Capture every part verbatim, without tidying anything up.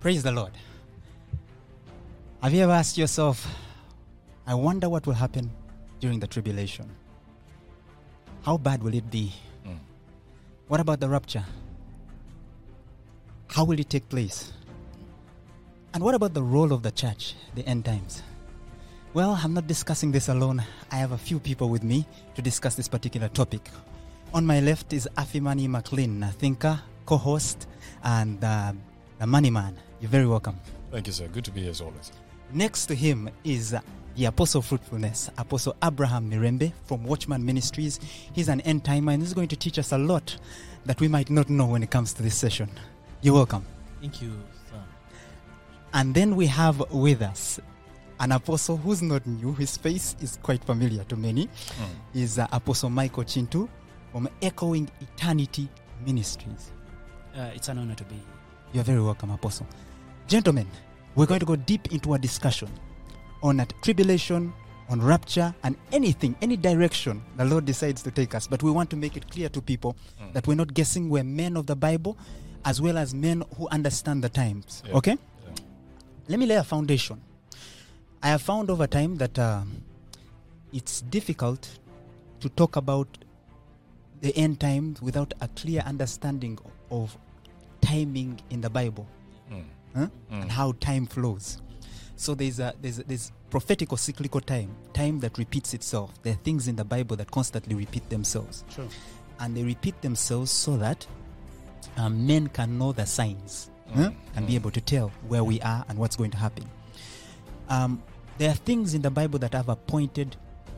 Praise the Lord. Have you ever asked yourself, I wonder what will happen during the tribulation? How bad will it be? Mm. What about the rapture? How will it take place? And what about the role of the church, the end times? Well, I'm not discussing this alone. I have a few people with me to discuss this particular topic. On my left is Afimani McLean, a thinker, co-host, and uh, the money man. You're very welcome. Thank you, sir. Good to be here as always. Next to him is uh, the Apostle of Fruitfulness, Apostle Abraham Mirembe from Watchman Ministries. He's an end timer and he's going to teach us a lot that we might not know when it comes to this session. You're welcome. Thank you, sir. And then we have with us an apostle who's not new. His face is quite familiar to many. Mm. Is uh, Apostle Michael Chintu from Echoing Eternity Ministries. Uh, it's an honor to be here. You're very welcome, Apostle. Gentlemen, we're going to go deep into a discussion on a tribulation, on rapture, and anything, any direction the Lord decides to take us. But we want to make it clear to people mm. that we're not guessing. We're men of the Bible, as well as men who understand the times. Yeah. Okay? Yeah. Let me lay a foundation. I have found over time that uh, it's difficult to talk about the end times without a clear understanding of timing in the Bible. Mm. Huh? Mm. And how time flows. So there's a there's a, there's prophetic or cyclical time, time that repeats itself. There are things in the Bible that constantly repeat themselves. Sure. And they repeat themselves so that um, men can know the signs mm. huh? and mm. be able to tell where we are and what's going to happen. Um, there are things in the Bible that have appointed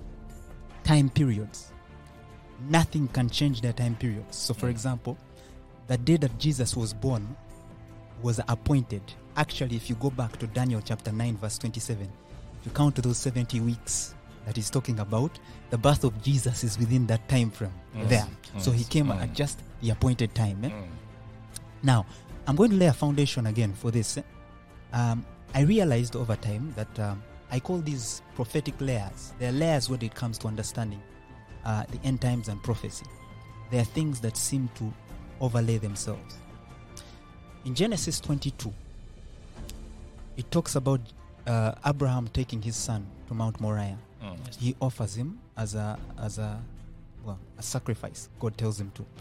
time periods. Nothing can change their time periods. So for mm. example, the day that Jesus was born was appointed. Actually, if you go back to Daniel chapter nine, verse twenty-seven, if you count those seventy weeks that he's talking about, the birth of Jesus is within that time frame mm. there. Mm. So he came mm. at just the appointed time. Eh? Mm. Now, I'm going to lay a foundation again for this. Eh? Um, I realized over time that um, I call these prophetic layers. They're layers when it comes to understanding uh, the end times and prophecy. They are things that seem to overlay themselves. In Genesis twenty-two, it talks about uh, Abraham taking his son to Mount Moriah. Mm. He offers him as a as a well a sacrifice. God tells him to.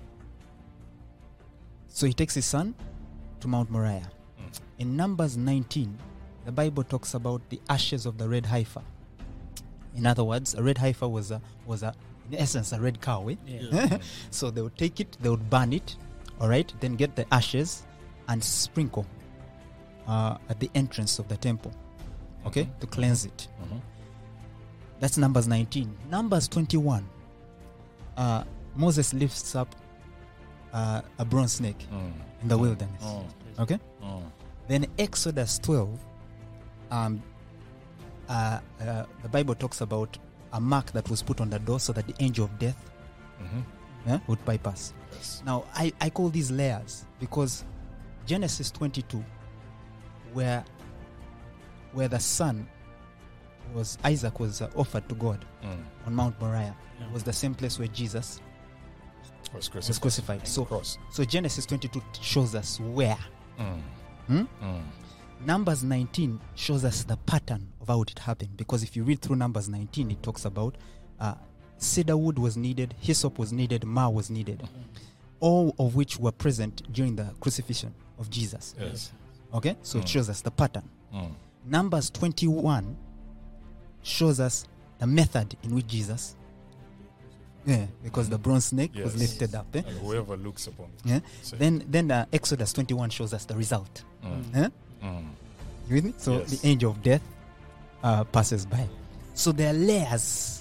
So he takes his son to Mount Moriah. Mm. In Numbers nineteen, the Bible talks about the ashes of the red heifer. In other words, a red heifer was a was a in essence a red cow. Eh? Yeah. So they would take it, they would burn it, all right, then get the ashes and sprinkle uh, at the entrance of the temple, okay, mm-hmm. to cleanse it. Mm-hmm. That's Numbers nineteen. Numbers twenty-one, uh, Moses lifts up uh, a bronze snake mm. in the wilderness, oh. okay? Oh. Then Exodus twelve, um, uh, uh, the Bible talks about a mark that was put on the door so that the angel of death mm-hmm. yeah, would bypass. Yes. Now, I, I call these layers because Genesis twenty-two, where where the son was, Isaac was uh, offered to God mm. on Mount Moriah, yeah. was the same place where Jesus was crucified. Was crucified. So, cross. so Genesis twenty-two shows us where. Mm. Hmm? Mm. Numbers nineteen shows us the pattern of how it happened, because if you read through Numbers nineteen, it talks about uh, cedar wood was needed, hyssop was needed, myrrh was needed, mm-hmm. all of which were present during the crucifixion of Jesus. Yes. Okay? So mm. it shows us the pattern. Mm. Numbers twenty-one shows us the method in which Jesus, yeah, because mm. the bronze snake yes. was lifted up. Eh? And whoever looks upon it. Yeah? Then then uh, Exodus twenty-one shows us the result. Mm. Eh? Mm. You with me? So yes. the angel of death uh, passes by. So there are layers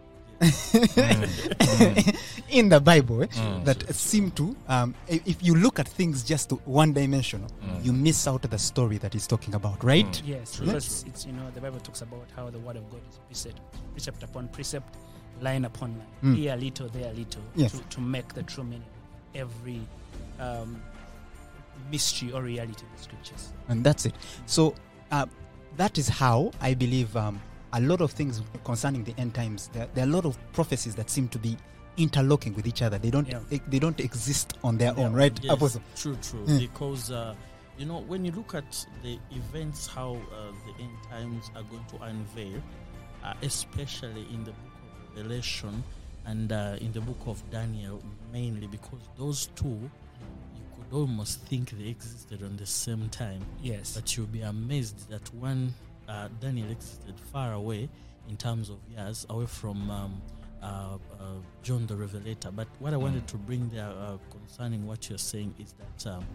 mm. in the Bible eh, mm. that seem to, um, if you look at things just one dimensional, mm. you miss out the story that he's talking about, right? Mm. Yes, True. because it's, you know, the Bible talks about how the word of God is precept, precept upon precept, line upon line, mm. here a little, there a little, yes. to, to make the true meaning of every um, mystery or reality in the scriptures. And that's it. So uh, that is how I believe um, a lot of things concerning the end times, there, there are a lot of prophecies that seem to be interlocking with each other. They don't yeah. e- they don't exist on their yeah. own, right? Yes. Apostle? True, true. Yeah. Because uh, you know, when you look at the events, how uh, the end times are going to unveil, uh, especially in the book of Revelation and uh, in the book of Daniel, mainly because those two, you could almost think they existed on the same time. Yes. But you'll be amazed that one, uh, Daniel existed far away in terms of years, away from um, uh, uh, John the Revelator. But what I wanted to bring there uh, concerning what you're saying is that um,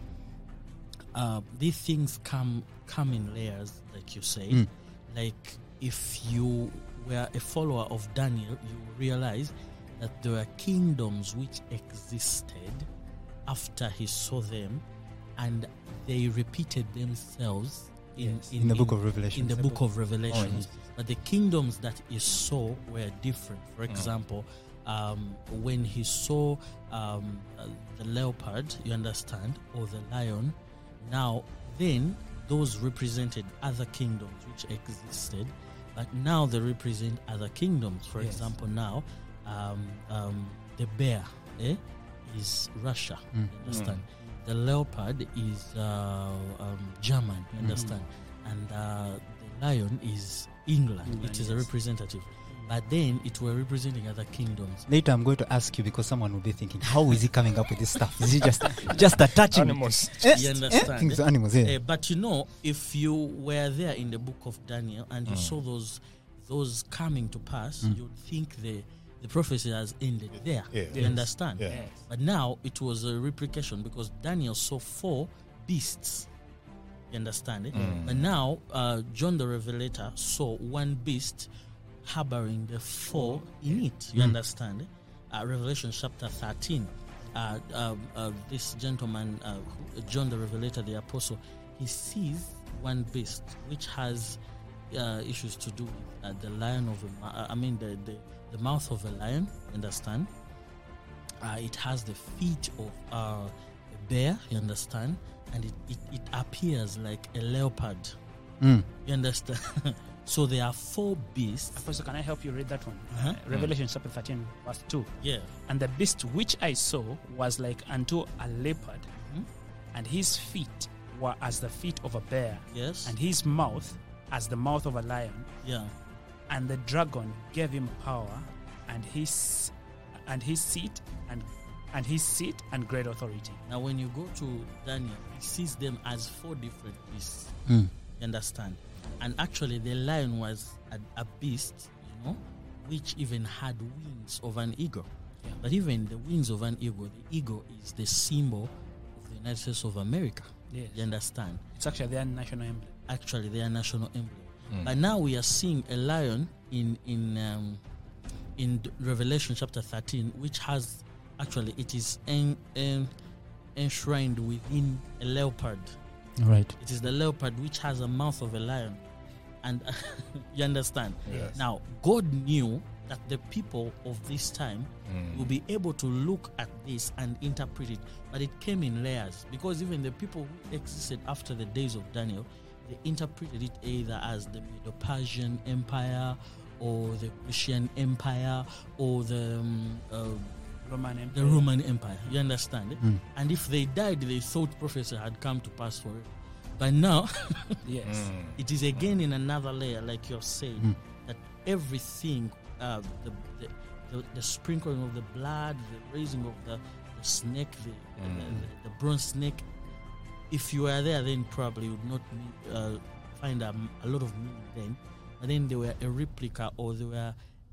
uh, these things come come in layers, like you say. Mm. Like if you were a follower of Daniel, you realize that there were kingdoms which existed after he saw them, and they repeated themselves in, Yes. in, In the book of Revelation. in the book of Revelation. Oh, yes. But the kingdoms that he saw were different. For example, um, when he saw um, uh, the leopard, you understand, or the lion, now then those represented other kingdoms which existed, but now they represent other kingdoms. For Yes. example, now um, um, the bear eh, is Russia, Mm. you understand. The leopard is uh, um, German, you understand, and uh, the lion is England. England, It is a yes. representative. But then it were representing other kingdoms. Later, I'm going to ask you because someone will be thinking, how is he coming up with this stuff? Is he just just attaching it? Animals. Eh, You eh, understand, things eh? are animals, yeah. Uh, but you know, if you were there in the book of Daniel and you saw those those coming to pass, you'd think the the prophecy has ended there. Yeah. You Yes. understand? Yeah. Yes. But now it was a replication because Daniel saw four beasts. You understand? Eh? But now uh, John the Revelator saw one beast harboring the four in it. You understand? Eh? Uh, Revelation chapter thirteen. Uh, uh, uh, this gentleman, uh, who- John the Revelator, the apostle, he sees one beast which has uh, issues to do with uh, the lion of a, ma- I mean the, the the mouth of a lion. Understand? Uh, it has the feet of uh, a bear. You understand? And it, it, it appears like a leopard. Mm. You understand? So there are four beasts. Apostle, can I help you read that one? Uh-huh. Uh, Revelation chapter thirteen, verse two. Yeah. And the beast which I saw was like unto a leopard, Mhm. and his feet were as the feet of a bear, Yes. and his mouth as the mouth of a lion. Yeah. And the dragon gave him power, and his and his seat and and his seat and great authority. Now, when you go to Daniel, he sees them as four different beasts. Mm. You understand? And actually, the lion was a, a beast, you know, which even had wings of an eagle. Yeah. But even the wings of an eagle, the eagle is the symbol of the United States of America. Yes. You understand? It's actually their national emblem. Actually, their national emblem. Mm. But now we are seeing a lion in in um, in D- Revelation chapter thirteen, which has actually it is en, en, enshrined within a leopard. Right. It is the leopard which has a mouth of a lion, and you understand. Yes. Now God knew that the people of this time Mm. will be able to look at this and interpret it, but it came in layers because even the people who existed after the days of Daniel, they interpreted it either as the Medo-Persian Empire or the Persian Empire or the um, uh, Roman the Empire. Roman Empire. You understand? eh? Mm. And if they died, they thought prophecy had come to pass for it. But now Yes. Mm. it is again in another layer, like you're saying, Mm. that everything, uh, the, the, the the sprinkling of the blood, the raising of the, the snake, the, Mm. the, the, the bronze snake. If you were there, then probably you would not need, uh, find a, a lot of meaning then. But then they were a replica, or they were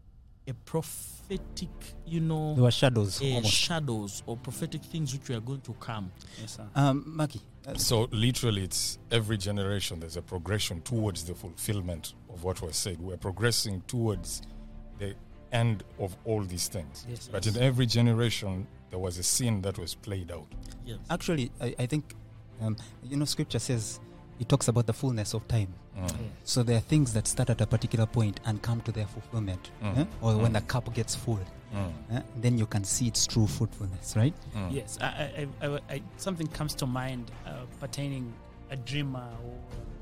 a prophetic, you know, There were shadows. uh, almost. shadows or prophetic things which were going to come. Yes, sir. Um, Maki, uh, So literally, it's every generation. There's a progression towards the fulfillment of what was said. We're progressing towards the end of all these things. Yes, But yes. in every generation, there was a scene that was played out. Yes. actually, I, I think, um, you know, scripture says it talks about the fullness of time. Mm. Yes. So there are things that start at a particular point and come to their fulfillment. Mm. eh? Or when Mm. the cup gets full, Mm. eh? then you can see its true fruitfulness, right? Mm. Yes, I, I, I, I, something comes to mind uh, pertaining a dreamer or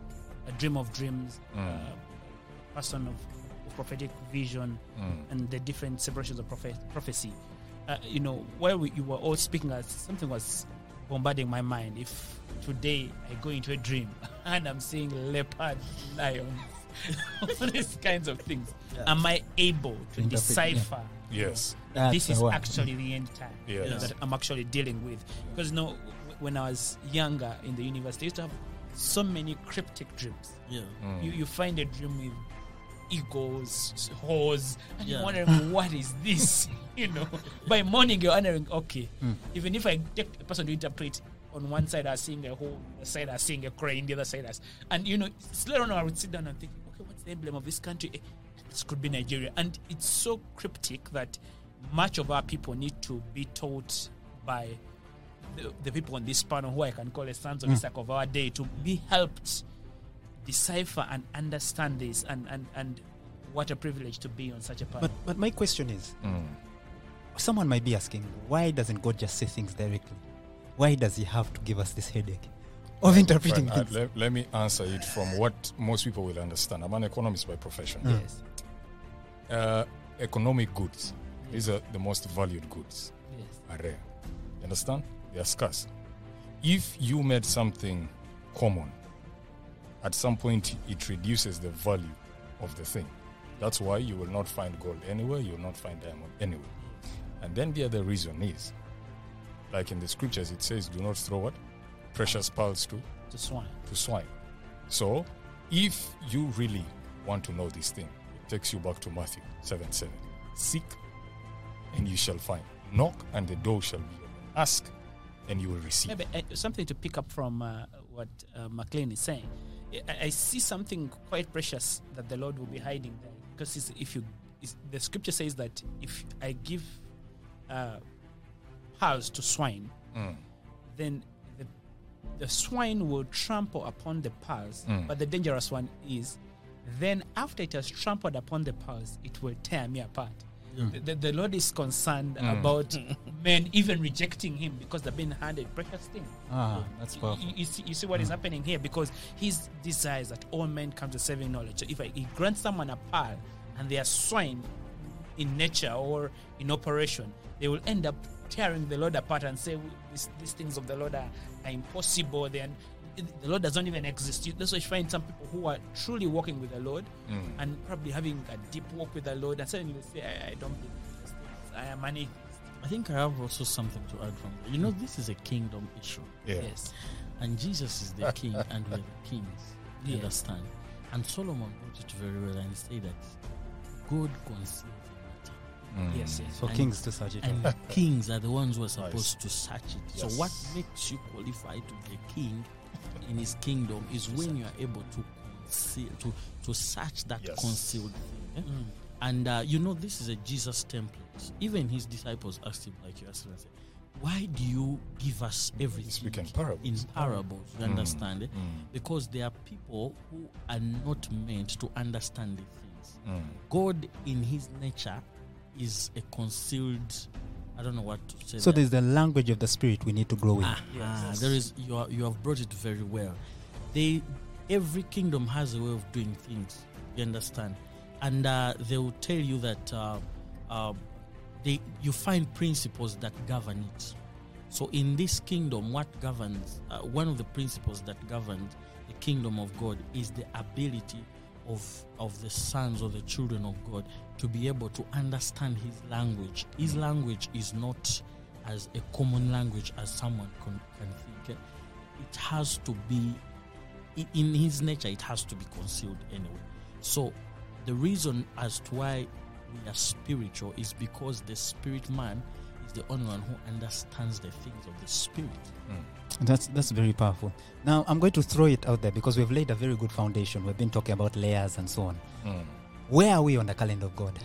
a dream of dreams, Mm. uh, person of, of prophetic vision, Mm. and the different separations of prophet, prophecy. Uh, you know, while we, you were all speaking, as something was bombarding my mind. If today I go into a dream and I'm seeing leopard, lions, all these kinds of things, Yeah. am I able to Interpret, decipher? Yes. That's This the is one. actually the end time Yes. you know, that I'm actually dealing with. Because you know, w- when I was younger in the university, I used to have so many cryptic dreams. Yeah. Mm. You, you find a dream with eagles, horse, and Yeah. you're wondering, what is this? You know, by morning you're wondering, okay, Mm. even if I take a person to interpret, on one side I was seeing a horse, the side I was seeing a crane, the other side I was, and you know, later on I would sit down and think, okay, what's the emblem of this country? Eh, This could be Nigeria, and it's so cryptic that much of our people need to be taught by the, the people on this panel, who I can call the sons of Mm. Isaac of our day, to be helped decipher and understand this, and, and, and what a privilege to be on such a panel. But but my question is, Mm. someone might be asking, why doesn't God just say things directly? Why does He have to give us this headache of interpreting Right, uh, things? let, let me answer it from what most people will understand. I'm an economist by profession. Mm. yes, Uh, economic goods, these are the most valued goods, yes, are rare. You understand? They are scarce. If you made something common, at some point it reduces the value of the thing. That's why you will not find gold anywhere, you will not find diamond anywhere. And then the other reason is, like in the scriptures, it says, do not throw what? Precious pearls to, to swine. to swine. So, if you really want to know this thing, it takes you back to Matthew seven seven. Seek, and you shall find. Knock, and the door shall be open. Ask, and you will receive. Maybe uh, something to pick up from uh, what uh, McLean is saying. I, I see something quite precious that the Lord will be hiding there, because it's, if you, it's, the scripture says that if I give uh, pearls to swine, Mm. then the, the swine will trample upon the pearls. Mm. But the dangerous one is, then after it has trampled upon the pearls, it will tear me apart. The, the, the Lord is concerned Mm. about men even rejecting Him because they've been handed precious things. Ah, that's powerful. You, you see, you see what is happening here, because His desires that all men come to saving knowledge. So if I, He grants someone a pearl and they are swine in nature or in operation, they will end up tearing the Lord apart and say, these, these things of the Lord are, are impossible. Then the Lord doesn't even exist. You- That's why you find some people who are truly walking with the Lord Mm. and probably having a deep walk with the Lord, and suddenly they say, I, I don't believe these things. I am an atheist. I think I have also something to add from there. You know, this is a kingdom issue, Yeah. Yes. and Jesus is the king, and we're the kings. You Yes. understand? And Solomon put it very well and say that God conceals the matter, Mm. Yes, yes. For And- kings to search it and out. kings are the ones who are supposed to search it. Yes. So, what makes you qualify to be a king in His kingdom is when you are able to conceal, to to search that Yes. concealed thing. eh? And uh, you know, this is a Jesus template. Even His disciples asked Him, like you asked Him, why do you give us everything Speak in parables. in parables? You Mm. understand? eh? Mm. Because there are people who are not meant to understand the things. Mm. God, in His nature, is a concealed. I don't know what to say. So there. there's the language of the spirit we need to grow in. Ah, Yes. there is. You are, you have brought it very well. They, every kingdom has a way of doing things. You understand, and uh, they will tell you that uh, uh, they you find principles that govern it. So in this kingdom, what governs uh, one of the principles that governs the kingdom of God is the ability of of the sons or the children of God to be able to understand His language. His language is not as a common language as someone can, can think. It has to be, i- in His nature, it has to be concealed anyway. So the reason as to why we are spiritual is because the spirit man is the only one who understands the things of the spirit. That's that's very powerful. Now I'm going to throw it out there because we've laid a very good foundation. We've been talking about layers and so on. Mm. Where are we on the calendar of God?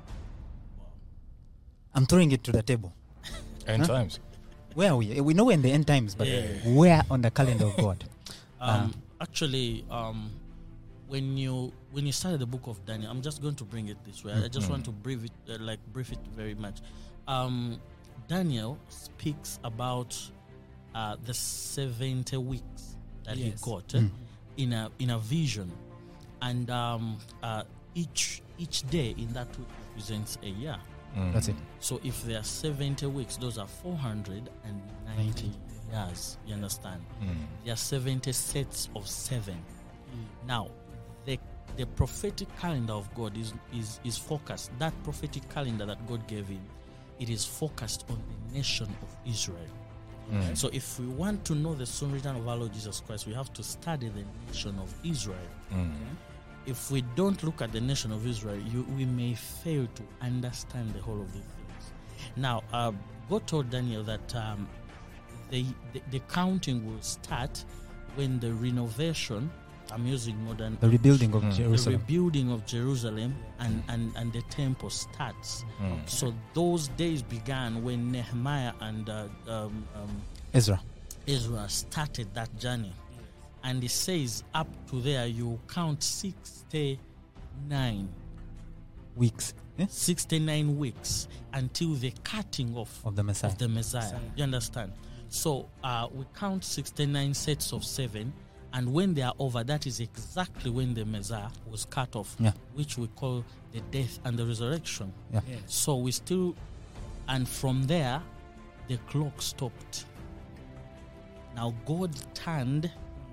I'm throwing it to the table. End Huh? times. Where are we? We know we're in the end times, but Yeah. where on the calendar of God? Um, actually, um, when you when you started the book of Daniel, I'm just going to bring it this way. I just Mhm. want to brief it, uh, like brief it very much. Um, Daniel speaks about uh, the seventy weeks that Yes. he got eh, Mm. in a in a vision, and um, uh, each each day in that week represents a year. Mm. That's it. So if there are seventy weeks, those are four hundred ninety years. You understand? Mm. There are seventy sets of seven. Now, the the prophetic calendar of God is, is, is focused. That prophetic calendar that God gave him, it is focused on the nation of Israel. Mm. So if we want to know the soon return of our Lord Jesus Christ, we have to study the nation of Israel. Mm. If we don't look at the nation of Israel, you, we may fail to understand the whole of these things. Now, uh, God told Daniel that um, the, the, the counting will start when the renovation, I'm using modern, The rebuilding of Mm. the Jerusalem. rebuilding of Jerusalem and, and, and the temple starts. Mm. So those days began when Nehemiah and uh, um, um, Ezra. Israel started that journey. And it says up to there you count sixty-nine, Weeks. Yeah? sixty-nine weeks until the cutting off Of the Messiah. of the Messiah. Messiah. You understand? So uh, we count sixty-nine sets of seven, and when they are over, that is exactly when the Messiah was cut off, Yeah. which we call the death and the resurrection. Yeah. Yes. So we still, and from there, the clock stopped. Now God turned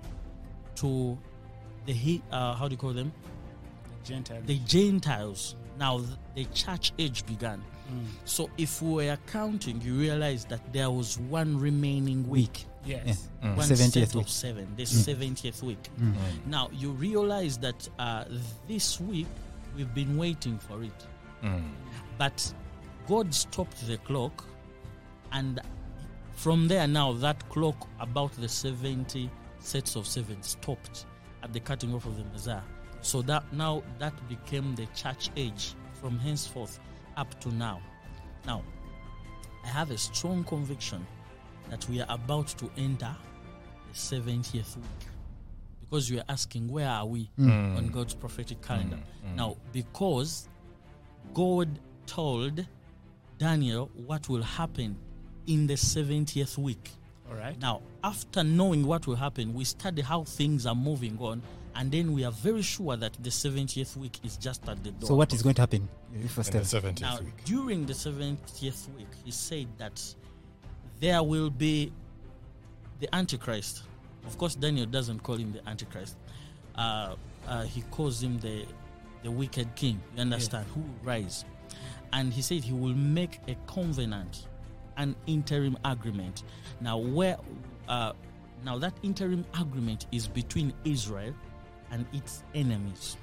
to the he- uh, how do you call them? Gentile. The Gentiles. Now th- the church age began. Mm. So if we were counting, you realize that there was one remaining week, Yes. Yeah. Mm. one seventieth set week. of seven, the Mm. seventieth week. Mm. Mm. Now you realize that uh, this week we've been waiting for it, Mm. but God stopped the clock, and from there now that clock about the seventy sets of seven stopped at the cutting off of the Messiah. So that now that became the church age from henceforth up to now. Now, I have a strong conviction that we are about to enter the seventieth week, because you are asking, where are we Mm. on God's prophetic calendar? Mm. Mm. Now, because God told Daniel what will happen in the seventieth week. All right. Now, after knowing what will happen, we study how things are moving on, and then we are very sure that the seventieth week is just at the door. So what is going to happen? If first In the tell. seventieth Now, week. during the seventieth week, he said that there will be the Antichrist. Of course, Daniel doesn't call him the Antichrist. Uh, uh, he calls him the the wicked king. You understand? Who will rise? And he said he will make a covenant, an interim agreement. Now, where uh, now that interim agreement is between Israel and its enemies.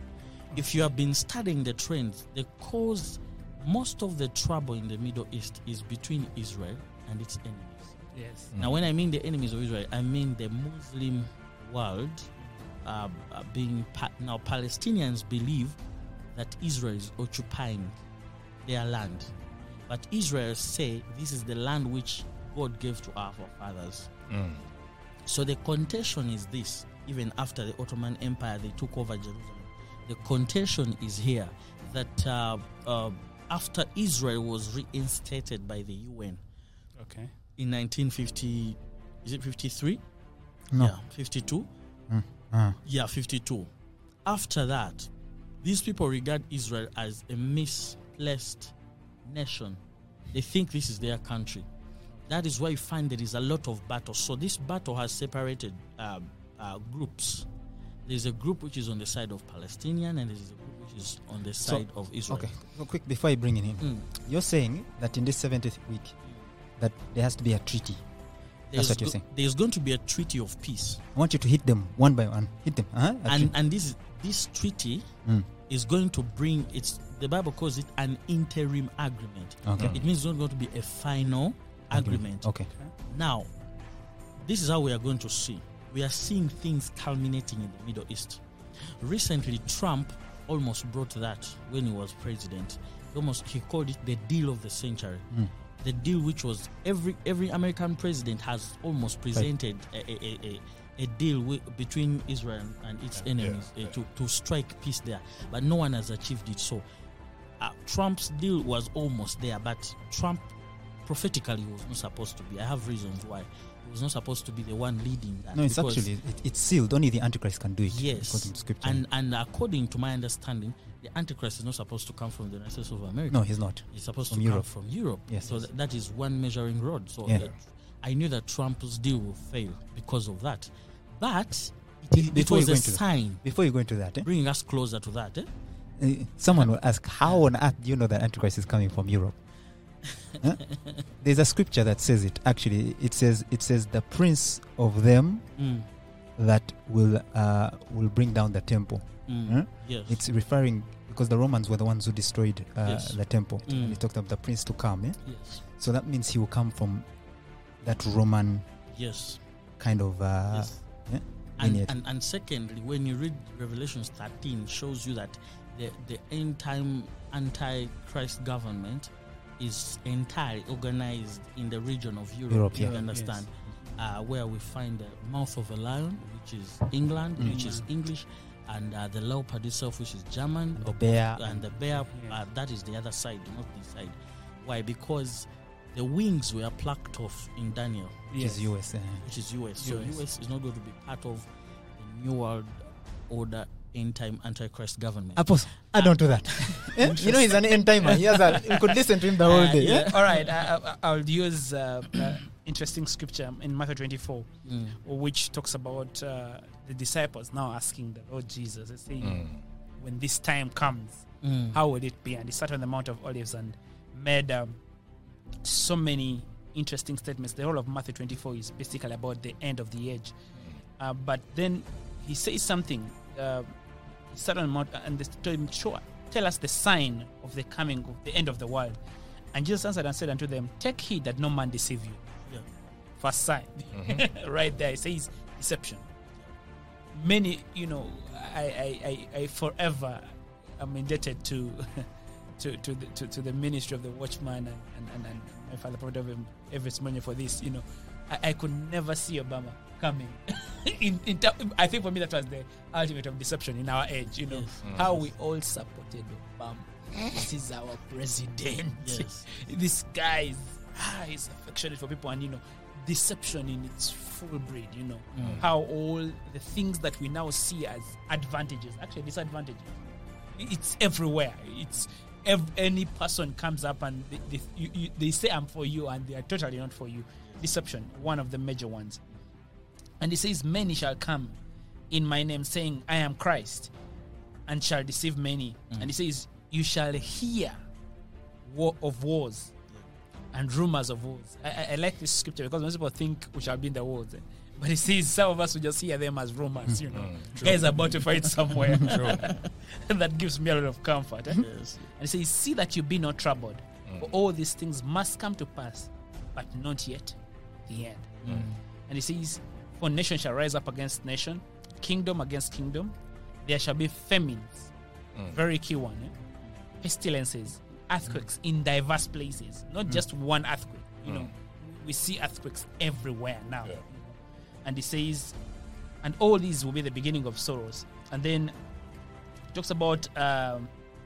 If you have been studying the trends, the cause, most of the trouble in the Middle East is between Israel and its enemies. Yes. Now, when I mean the enemies of Israel, I mean the Muslim world. Uh, uh, being pa- now, Palestinians believe that Israel is occupying their land, but Israel say this is the land which God gave to our forefathers. Mm. So the contention is this: even after the Ottoman Empire, they took over Jerusalem. The contention is here that uh, uh, after Israel was reinstated by the U N Okay. in nineteen fifty, is it fifty-three? No. Yeah, fifty-two. Mm. Ah. Yeah, fifty-two. After that, these people regard Israel as a misplaced nation. They think this is their country. That is why you find there is a lot of battle. So this battle has separated um, uh, groups. There's a group which is on the side of Palestinian, and there's a group which is on the So, side of Israel. Okay. So quick, before I bring it in, Mm. you're saying that in this seventieth week, that there has to be a treaty. There's, what you're go- saying. there's going to be a treaty of peace. I want you to hit them one by one. Hit them. Uh-huh. A And treaty. and this this treaty Mm. is going to bring, it's the Bible calls it an interim agreement. Okay. Mm. It means it's not going to be a final agreement. Okay. Now, this is how we are going to see. We are seeing things culminating in the Middle East. Recently, Trump almost brought that when he was president. He almost he called it the deal of the century. Mm. The deal which was every every American president has almost presented a, a, a, a, a deal with, between Israel and its Yeah, enemies yeah, uh, to, to strike peace there, but no one has achieved it. So uh, Trump's deal was almost there, but Trump prophetically he was not supposed to be. I have reasons why. He was not supposed to be the one leading that. No, it's because- actually it, it's sealed. Only the Antichrist can do it. Yes, according to scripture. and and according to my understanding, the Antichrist is not supposed to come from the United States of America. no, he's not. He's supposed From to Europe. come from Europe. Yes, so yes. th- that is one measuring rod. So Yeah. uh, I knew that Trump's deal will fail because of that. But Be- it, it before was you a go into that- sign Before you go into that, eh, bringing us closer to that. Eh? uh, someone will ask, "How on earth do you know that Antichrist is coming from Europe?" Huh? There's a scripture that says it. Actually, it says it says the prince of them Mm, that will uh, will bring down the temple. mm, Huh? Yes. It's referring because the Romans were the ones who destroyed uh, Yes. the temple. Mm. And he talked about the prince to come. Eh? yes. So that means he will come from that Roman Yes. kind of uh, yes. yeah, And, lineage. and and secondly, when you read Revelations thirteen, shows you that the the end time anti-Christ government is entirely organized in the region of Europe. Europe, you yeah. understand? Uh, where we find the mouth of a lion, which is England, Mm. which is English, and uh, the leopard itself, which is German, And the bear. and the bear, uh, that is the other side, not this side. Why? Because the wings were plucked off in Daniel, which is U S. Uh, which is U S. So U S. U S is not going to be part of the New World Order end time Antichrist government. Apostle, add on to that. Eh? You know, he's an end timer. He has a, you could listen to him the whole Uh, day. yeah. eh? All right, I, I, I'll use uh, uh, interesting scripture in Matthew twenty-four, Mm. which talks about uh, the disciples now asking the Lord Jesus, they say, Mm. when this time comes, Mm. how will it be? And he sat on the Mount of Olives and made um, so many interesting statements. The whole of Matthew twenty-four is basically about the end of the age. Uh, but then he says something. Uh, he sat on the Mount and they told him, "Show, tell us the sign of the coming of the end of the world." And Jesus answered and said unto them, "Take heed that no man deceive you." Yeah. First sign, Mhm. right there, it says deception. Many, you know, I, I, I, I forever am indebted to, to, to the to, to the ministry of the Watchman and and, and, and my father Prophet Everett Monye for this. You know, I, I could never see Obama coming. in, in ter- I think for me that was the ultimate of deception in our age. You know, Yes. how we all supported Obama. This is our president. Yes. This guy is ah, he's affectionate for people, and you know, deception in its full breed. You know, Mm. how all the things that we now see as advantages actually disadvantages. It's everywhere. It's ev- any person comes up and they, they, you, you, they say I'm for you, and they are totally not for you. Deception, one of the major ones. And he says, "Many shall come in my name, saying, I am Christ, and shall deceive many." Mm. And he says, "You shall hear war of wars and rumors of wars." I, I, I like this scripture because most people think we shall be in the wars. eh. But he says some of us will just hear them as rumors, you know. Mm, Guys about to fight somewhere. True. And that gives me a lot of comfort. eh. Yes. And he says, "See that you be not troubled. Mm. For all these things must come to pass, but not yet the end." Mm. And he says, "For nation shall rise up against nation, kingdom against kingdom. There shall be famines." Mm. Very key one. Eh? Pestilences, earthquakes in diverse places. Not just one earthquake. You know, Mm. we see earthquakes everywhere now. Yeah. And he says, "And all these will be the beginning of sorrows." And then he talks about um,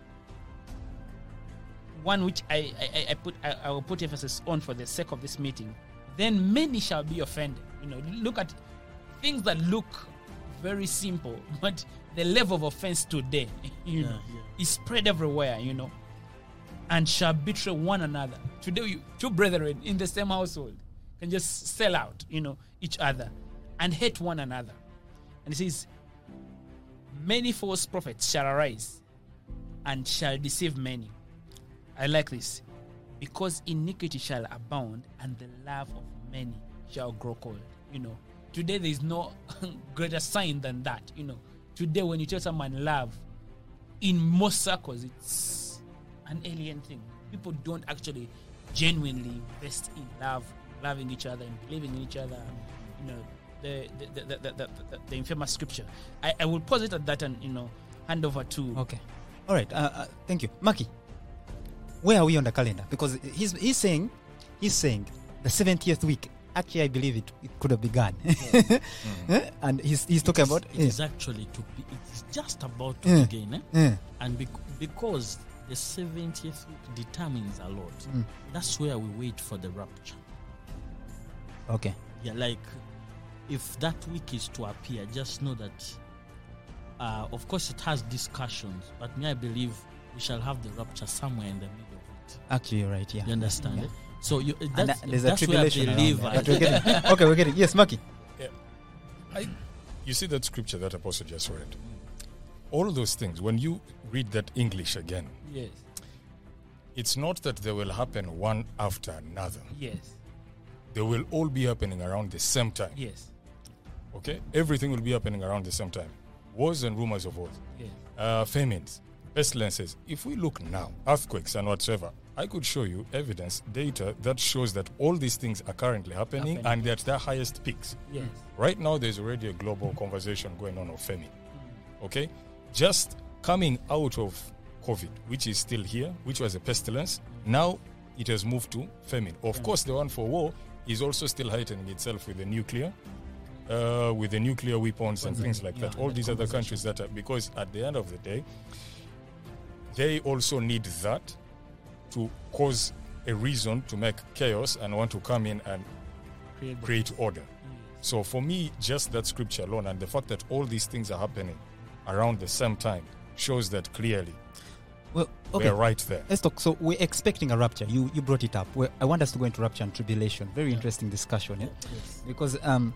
one which I, I, I put I, I will put emphasis on for the sake of this meeting. "Then many shall be offended." You know, look at things that look very simple, but the level of offense today, you Yeah, know, yeah. is spread everywhere. You know, and shall betray one another. Today, you, two brethren in the same household can just sell out, you know, each other and hate one another. And it says, "Many false prophets shall arise and shall deceive many." I like this. "Because iniquity shall abound and the love of many shall grow cold." You know, today there is no greater sign than that. You know, today when you tell someone love, in most circles, it's an alien thing. People don't actually genuinely invest in love, loving each other, and believing in each other. You know, the the the, the, the, the, the, the infamous scripture. I, I will pause it at that and, you know, hand over to. Okay. All right. Uh, uh, thank you, Maki. Where are we on the calendar? Because he's he's saying he's saying the seventieth week. Actually, I believe it, it could have begun. Eh? And he's he's talking It is- about it eh, is actually to be, it is just about to Yeah. begin, eh? eh, and bec- because the seventieth week determines a lot. Mm. That's where we wait for the rapture. Okay. Yeah, like if that week is to appear, just know that, uh, of course, it has discussions, but me, I believe we shall have the rapture somewhere in the middle of it. Actually, you're right. Yeah. You understand? Yeah. eh? So you, And that's, that- there's a that's where tribulation around there, believers. but we're getting, okay, we're getting. Yes, Maki. I, you see that scripture that Apostle just read? All those things, when you read that English again, Yes. it's not that they will happen one after another. Yes. They will all be happening around the same time. Yes. Okay? Everything will be happening around the same time. Wars and rumors of wars. Yes. Uh, famines, pestilences. If we look now, earthquakes and whatsoever, I could show you evidence, data that shows that all these things are currently happening, Happening. and they're at their highest peaks. Yes. Right now, there's already a global conversation going on of famine. Okay? Just coming out of COVID, which is still here, which was a pestilence, now it has moved to famine. Of course, the one for war is also still heightening itself with the nuclear, uh, with the nuclear weapons and things like that. Yeah, All that these other countries that are, because at the end of the day, they also need that to cause a reason to make chaos and want to come in and Create the- create order. So for me, just that scripture alone and the fact that all these things are happening around the same time shows that clearly Well, okay. we're right there. Let's talk. So we're expecting a rapture. You you brought it up. we I want us to go into rapture and tribulation. Very interesting discussion, yeah? Yes. Because um,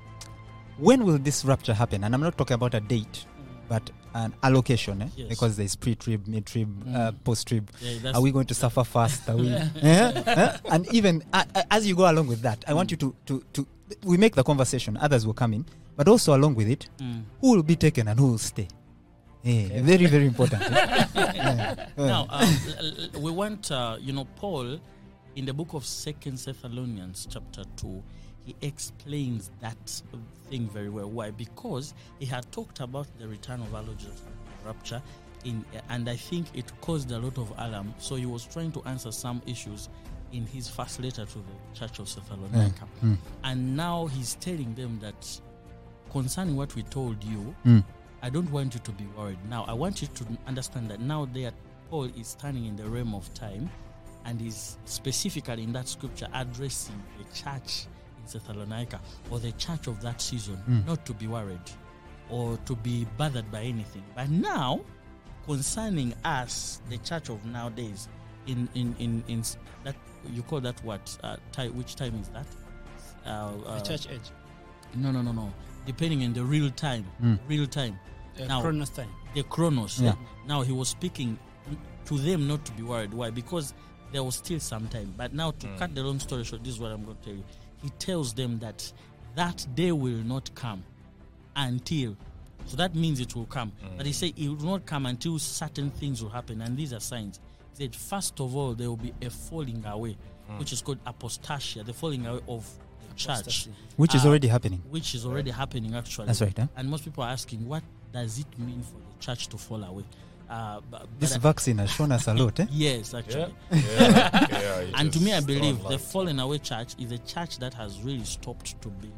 when will this rapture happen? And I'm not talking about a date, but an allocation, eh? Yes. Because there's pre-trib, mid-trib, uh, Mm. post-trib. Yeah, that's Are we going to suffer fast? Are we? Eh? Eh? And even uh, uh, as you go along with that, I want you to, to to we make the conversation. Others will come in, but also along with it, Mm. who will be taken and who will stay? Eh, very very important. eh? Yeah. Yeah. Now, um, l- l- we want, uh, you know, Paul, in the book of Second Thessalonians, chapter two, he explains that thing very well. Why? Because he had talked about the return of our Lord Jesus Christ, rapture, in, and I think it caused a lot of alarm. So he was trying to answer some issues in his first letter to the Church of Thessalonica, Mm. and now he's telling them that concerning what we told you, Mm. I don't want you to be worried. Now, I want you to understand that now there, Paul is standing in the realm of time and is specifically in that scripture addressing the church in Thessalonica or the church of that season, Mm. not to be worried or to be bothered by anything. But now, concerning us, the church of nowadays, in in in, in s- that you call that what? Uh, time, which time is that? Uh, uh, The church age. No, no, no, no. Depending in the real time, Mm. real time. Uh, Now- Chronos time. The chronos. Yeah. eh? Now he was speaking to them not to be worried. Why? Because there was still some time. But now, to cut the long story short, this is what I'm going to tell you. He tells them that that day will not come until. So that means it will come. But he said it will not come until certain things will happen. And these are signs. He said, first of all, there will be a falling away, which is called apostasia, the falling away of the church, Apostasy. Which is Uh, already happening. which is already happening actually. That's right. Huh? And most people are asking, what does it mean for the church to fall away? Uh, but, This but I- vaccine has shown us a lot. Eh? yes, actually. Yeah. yeah, yeah, it And to is me, I believe drawn the light. fallen away church is a church that has really stopped to believe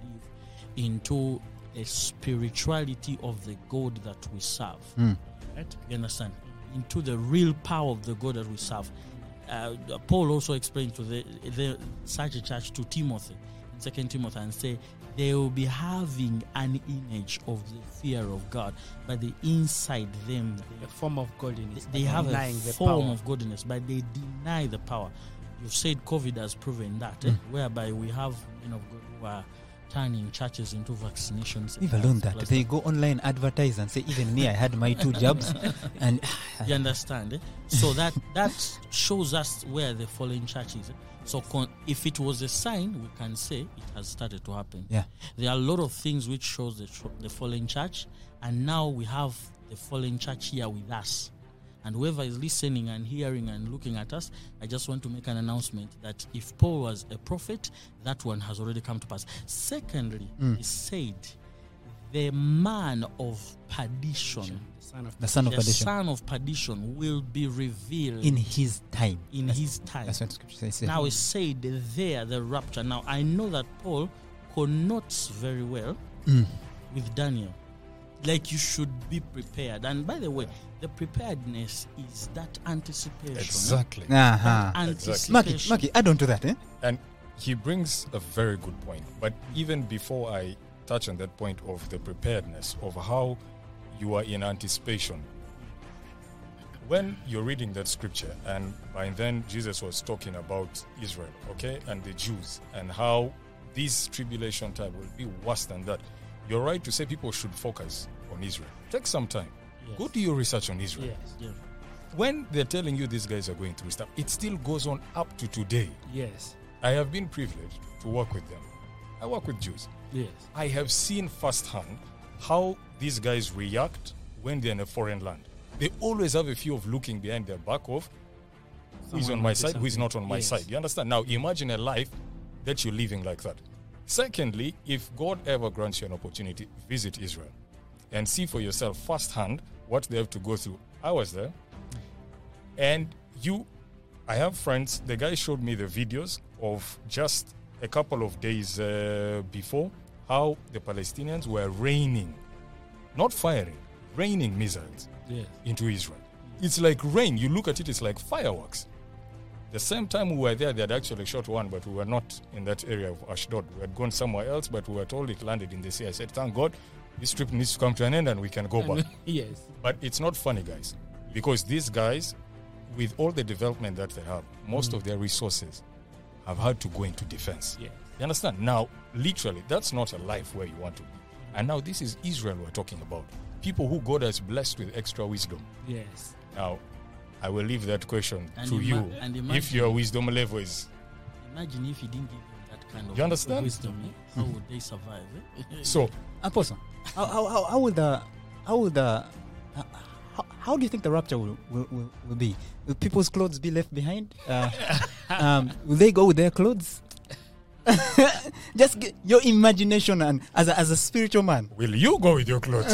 into a spirituality of the God that we serve. Mm. Right? You understand? Into the real power of the God that we serve. Uh, Paul also explained to the, the such a church to Timothy in Second Timothy and say they will be having an image of the fear of God, but the inside them A form of godliness. they have a denying the form power. of godliness, but they deny the power. You've said COVID has proven that, eh? Whereby we have men of God who are turning churches into vaccinations. Leave centers, alone that. plus They go online, advertise, and say, even me, I had my two jabs. And You understand? Eh? So that that shows us where the fallen church is. So con- if it was a sign, we can say it has started to happen. yeah. There are a lot of things which shows the, tr- the fallen church, and now we have the fallen church here with us. And whoever is listening and hearing and looking at us, I just want to make an announcement that if Paul was a prophet, that one has already come to pass. Secondly, he said, the man of perdition, The son of The son of the perdition. son of perdition, will be revealed In his time. in That's- his time. That's what scripture says. yeah. Now it said there, the rapture. Now I know that Paul connotes very well Mm. with Daniel. like you should be prepared. And by the way, the preparedness is that anticipation. Exactly. Uh-huh. Anticipation. Maki, Maki, add on to that, eh? And he brings a very good point. But even before I touch on that point of the preparedness of how you are in anticipation, when you're reading that scripture, and by then Jesus was talking about Israel, okay, and the Jews, and how this tribulation time will be worse than that, you're right to say people should focus on Israel. Take some time. Yes. Go do your research on Israel. Yes. Yeah. When they're telling you these guys are going through stuff, it still goes on up to today. Yes. I have been privileged to work with them. I work with Jews. Yes. I have seen firsthand how these guys react when they're in a foreign land. They always have a few of looking behind their back of who is Someone on my will do side, who is something. not on my Yes. side. You understand? Now imagine a life that you're living like that. Secondly, if God ever grants you an opportunity, visit Israel and see for yourself firsthand what they have to go through. I was there. And you, I have friends, the guy showed me the videos of just a couple of days uh, before how the Palestinians were raining, not firing, raining missiles Yes. into Israel. It's like rain. You look at it, it's like fireworks. The same time we were there, they had actually shot one, but we were not in that area of Ashdod. We had gone somewhere else, but we were told it landed in the sea. I said, thank God, this trip needs to come to an end and we can go back. Yes. But it's not funny, guys, because these guys, with all the development that they have, most of their resources have had to go into defense. Yes. You understand? Now, literally, that's not a life where you want to be. And now this is Israel we're talking about. People who God has blessed with extra wisdom. Yes. Now, I will leave that question And to ima- you. and If imagine- your wisdom level is... Imagine if he didn't give them that kind of You understand? wisdom. Eh? How would they survive? Eh? So, Apostle, how, how, how, how will the, how will the, how, how, how do you think the rapture will, will, will, will be? Will people's clothes be left behind? Uh, um, will they go with their clothes? Just get your imagination, and as a, as a spiritual man. will you go with your clothes?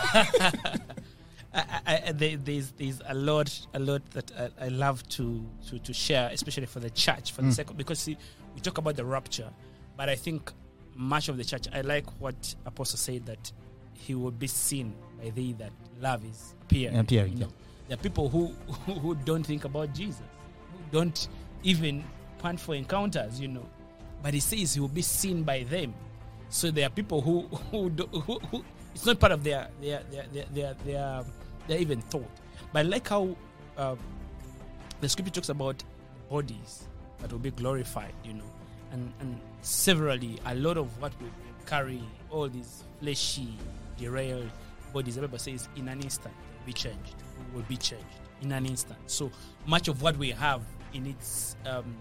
I, I, I, there, there's there's a lot a lot that I, I love to, to to share, especially for the church, for the Mm. second, because see, we talk about the rapture, but I think much of the church. I like what Apostle said, that he will be seen by they that love is appearing. Appearing, You know, there are people who who don't think about Jesus, who don't even plan for encounters. You know, but he says he will be seen by them. So there are people who who, do, who, who it's not part of their their their their their, their, their even thought. But I like how uh, the scripture talks about bodies that will be glorified, you know, and and severally a lot of what we carry, all these fleshy, derailed bodies, the Bible says in an instant they'll be changed, we will be changed in an instant. So much of what we have in its um,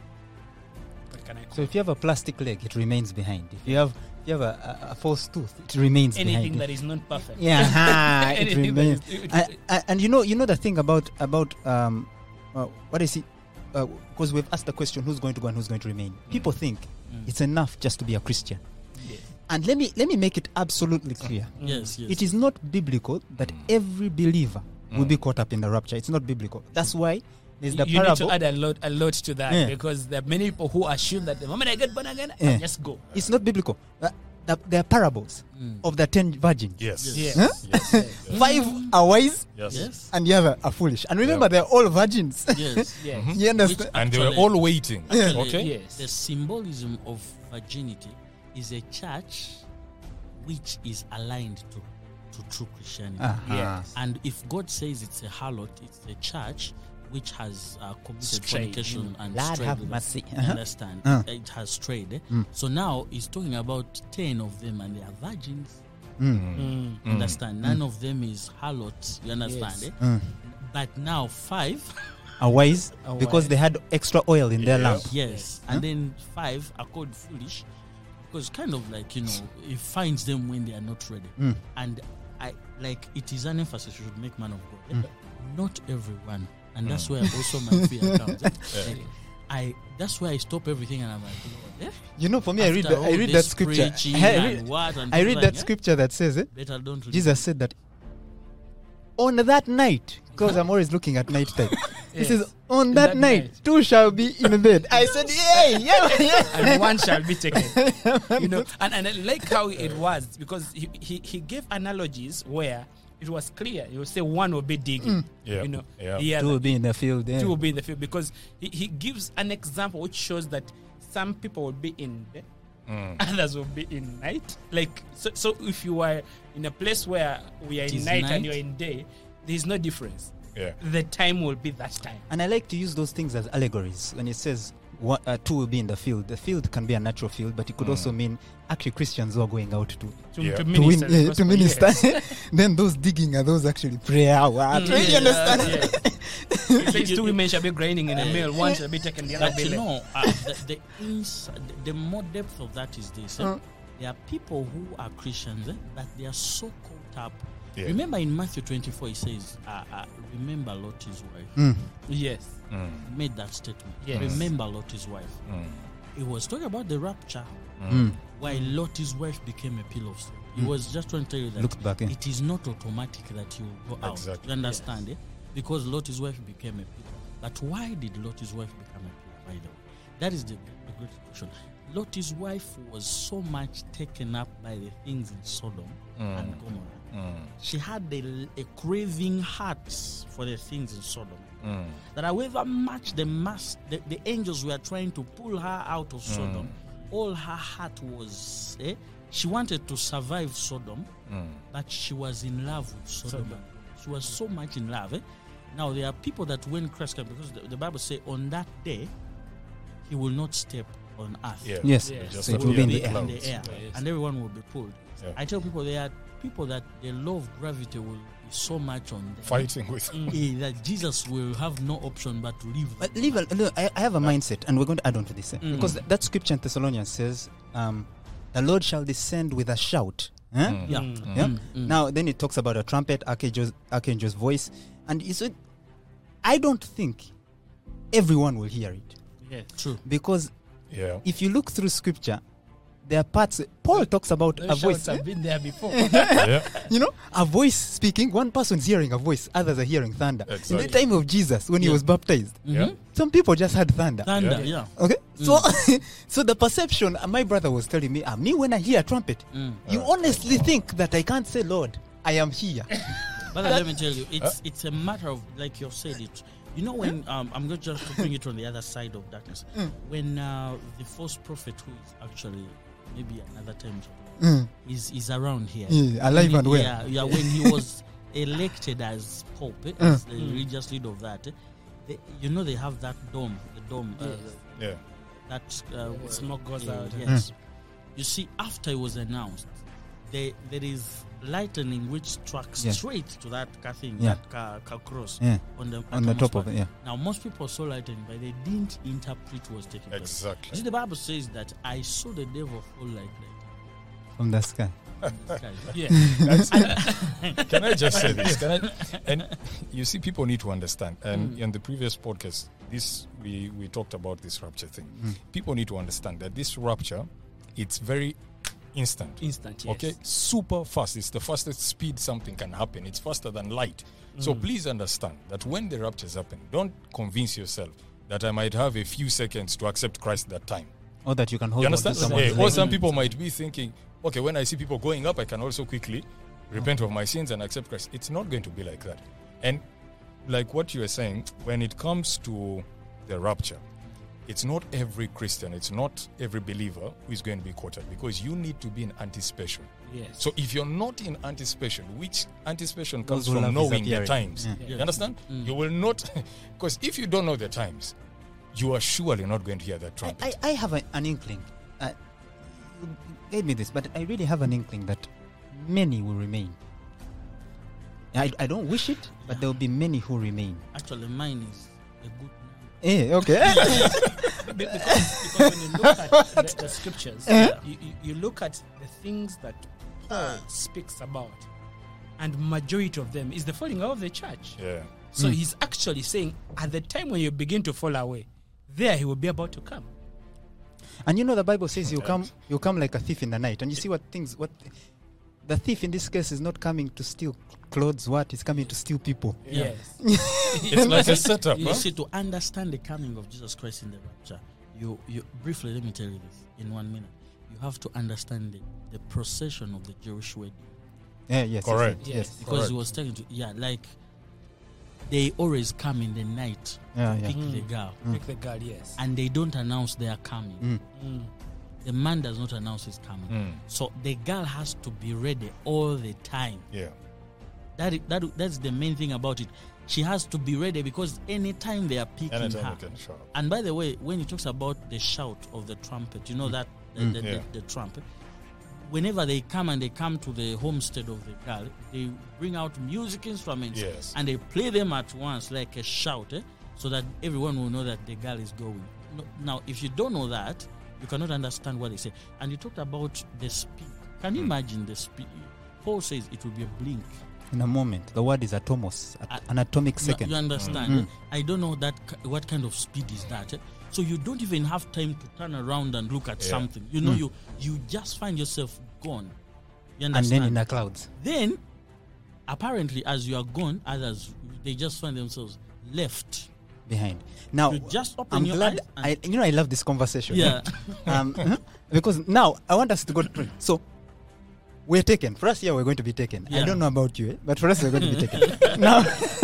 what can I call So if you have a plastic leg, it remains behind. If you have if you have a, a, a false tooth, it remains anything behind. that is not perfect. Yeah, ha, it Anything that remains. is- it- and, and- and you know, you know the thing about about um, uh, what is it? Because we've asked the question, who's going to go and who's going to remain? People think Mm. it's enough just to be a Christian. Yes. And let me let me make it absolutely clear. Yes, yes. It is not biblical that every believer will Mm. be caught up in the rapture. It's not biblical. That's why there's the you need parable. to add a lot, a lot to that, Yeah. because there are many people who assume that the moment I get born again, Yeah. I just go. It's not biblical. Uh, the, there are parables Mm. of the ten virgins. Yes. Yes. Huh? Yes. Yes. Five are wise Yes. Yes. and the other are foolish. And remember, Yeah. they're all virgins. Yes. Yes. Mhm. You understand? And they were Actually- all waiting. Actually, Okay? Yes. The symbolism of virginity is a church which is aligned to, to true Christianity. Uh-huh. Yes. And if God says it's a harlot, it's a church which has uh, committed Strayed, fornication and Lord strayed. have mercy. You Uh-huh. understand? Uh. It has strayed. eh? Mm. So now he's talking about ten of them and they are virgins. Mm. Mm. You understand? None of them is harlots. You understand? Yes. eh? Mm. But now five, Are wise Are because wise. they had extra oil in their Yeah. lamp. yes, Huh? and then five are called foolish because kind of like, you know, it finds them when they are not ready. Mm. And I like it is an emphasis you should make man of God. eh? Mm. Not everyone, and Mm. that's where also my fear comes. eh? Yeah. Like, I that's why I stop everything and I'm like, Lord, eh? You know, for me, I read After the, I all read this that scripture. preaching I and read, what and I read like, that eh? scripture that says, eh, Better don't. Jesus said that on that night, because I'm always looking at night time. He Yes. says, on In that, that night, night. two shall be in bed. I said, yay, yeah, yeah. and one shall be taken. You know, and, and I like how it was, because he, he, he gave analogies where it was clear. He would say one will be digging. Yeah. You know, Yeah. the Two will other, be in the field. Yeah. two will be in the field, because he, he gives an example which shows that some people will be in day, Mm. others will be in night. Like, so, so if you are in a place where we are It in is night, night. and you're in day, there is no difference. Yeah. The time will be that time. And I like to use those things as allegories. When it says one, uh, two will be in the field, the field can be a natural field, but it could Mm. also mean actually Christians who are going out to To, Yeah. to to, minister. win, the yeah, to gospel, minister. yes. Then those digging are those actually prayer words. Mm, You understand? yes. It says two women shall be grinding in a mill, one shall be taken, the other But be you left. know, uh, the, the, ins- the, the more depth of that is this. Eh? Mm. There are people who are Christians, eh, but they are so caught up. Yeah. Remember in Matthew twenty-four, it says, uh, uh, remember Lot's wife. Mm. Yes. Mm. He made that statement. Yes. Remember Lot's wife. Mm. He was talking about the rapture, Mm. why Lot's wife became a pillar of salt. He Mm. was just trying to tell you that Looked back, eh? it is not automatic that you go out. Exactly. You understand, eh? Because Lot's wife became a pillar. But why did Lot's wife become a pillar, by the way? That is the, the great question. Lot's wife was so much taken up by the things in Sodom Mm. and Gomorrah. Mm. She had a, a craving heart for the things in Sodom. Mm. That however much the, mass, the, the angels were trying to pull her out of Sodom, all her heart was, eh? She wanted to survive Sodom, Mm. but she was in love with Sodom. Sodom. and Gomorrah. She was so much in love. Eh? Now, there are people that when Christ comes, because the, the Bible says on that day, he will not step on earth. Yeah. Yes. Yes. Just So it appear will be in in the the air. In clouds. the air, Yes. and everyone will be pulled. Yeah. I tell people there are people that the law of gravity will be so much on them, Fighting with. eh, that Jesus will have no option but to leave. But leave a, look, I, I have a mindset, and we're going to add on to this. Eh? Mm. Because th- that scripture in Thessalonians says, um, the Lord shall descend with a shout. Eh? Mm. Yeah. Mm. Yeah? Mm, mm. Now, then it talks about a trumpet, archangel's, archangel's voice. And it's, a- I don't think everyone will hear it. Yes. True. Because Yeah. if you look through scripture, there are parts, Paul talks about Those a voice. shouts have been there before. Yeah. You know, a voice speaking, one person's hearing a voice, others are hearing thunder. In Exactly. the time of Jesus, when he Yeah. was baptized, Yeah. some people just had thunder. Thunder, Yeah. yeah. Okay, so so the perception, uh, my brother was telling me, uh, me when I hear a trumpet, Mm. you honestly think that I can't say, Lord, I am here. But let me tell you, it's it's a matter of, like you've said it. You know, when um, I'm going to just to bring it on the other side of darkness. Mm. When uh, the false prophet, who is actually maybe another time, Mm. is is around here, Yeah, alive and well. Yeah, yeah. When he was elected as pope, eh, as the religious leader of that, eh, they, you know, they have that dome, the dome, uh, Yeah. that uh, Smoke goes yeah, out. Yes. You see, after it was announced, there there is lightning which struck Yeah. straight to that car thing, Yeah. that car, car cross Yeah, on the on the uttermost top of part. it, yeah. Now, most people saw lightning, but they didn't interpret what was taking place. You Exactly. see, the Bible says that I saw the devil fall like lightning From the sky. in the sky. Yeah. Can I just say this? Can I, and you see, people need to understand. And Mm. in the previous podcast, this we we talked about this rapture thing. People need to understand that this rapture, it's very instant. Instant, yes. Okay, super fast. It's the fastest speed something can happen. It's faster than light. So please understand that when the raptures happen, don't convince yourself that I might have a few seconds to accept Christ that time. Or that you can hold You on to understand? someone's Yeah, leg. or some people might be thinking, okay, when I see people going up, I can also quickly repent of my sins and accept Christ. It's not going to be like that. And like what you were saying, when it comes to the rapture, it's not every Christian, it's not every believer who is going to be caught up, because you need to be in anticipation. Yes. So if you're not in anticipation, which anticipation comes Those who from love is knowing the appearing. times. Yeah. You understand? You will not, because if you don't know the times, you are surely not going to hear that I, trumpet. I, I have a, an inkling. Uh, you gave me this, but I really have an inkling that many will remain. I, I don't wish it, but there will be many who remain. Actually, mine is a good nine. Eh, okay. Be- because, because when you look at the, the scriptures, you, you, you look at the things that Paul speaks about, and majority of them is the falling away of the church. yeah. So he's actually saying, at the time when you begin to fall away, there he will be about to come. And you know the Bible says you come you come like a thief in the night. And you see what things what the thief in this case is not coming to steal clothes, what? He's coming to steal people. Yes. It's like a setup, You huh? see, to understand the coming of Jesus Christ in the rapture, you, you briefly, let me tell you this in one minute. You have to understand the, the procession of the Jewish wedding. Yeah, yes. Correct. Yes. yes. Because Correct. he was taken to, yeah, like they always come in the night Yeah, to yeah. pick Mm. the girl, Pick the girl, yes. and they don't announce they are coming. Mm. Mm. The man does not announce he's coming. Mm. So the girl has to be ready all the time. Yeah. That, i- that that's the main thing about it. She has to be ready because anytime they are picking Anytime her. you can shout. And by the way, when he talks about the shout of the trumpet, you know that the, Mm. the, Yeah. the, the trumpet. Whenever they come and they come to the homestead of the girl, they bring out music instruments Yes. and they play them at once like a shout, eh, so that everyone will know that the girl is going. No, now, if you don't know that, you cannot understand what they say. And you talked about the speed. Can you Mm. imagine the speed? Paul says it will be a blink. In a moment. The word is atomos, at- Uh, an atomic You, second. you understand? Mm. eh? I don't know that ki- what kind of speed is that. eh? So you don't even have time to turn around and look at Yeah. something. You know, Mm. you you just find yourself gone. You And understand? then in the clouds. Then, apparently, as you are gone, others they just find themselves left. Behind. Now, You just open I'm your glad. eyes and- I, you know, I love this conversation. Yeah. um, mhm. Because now I want us to go to pray. So we're taken. For us here, we're going to be taken. I Yeah. don't know about you, eh? But for us, we're going to be taken. now,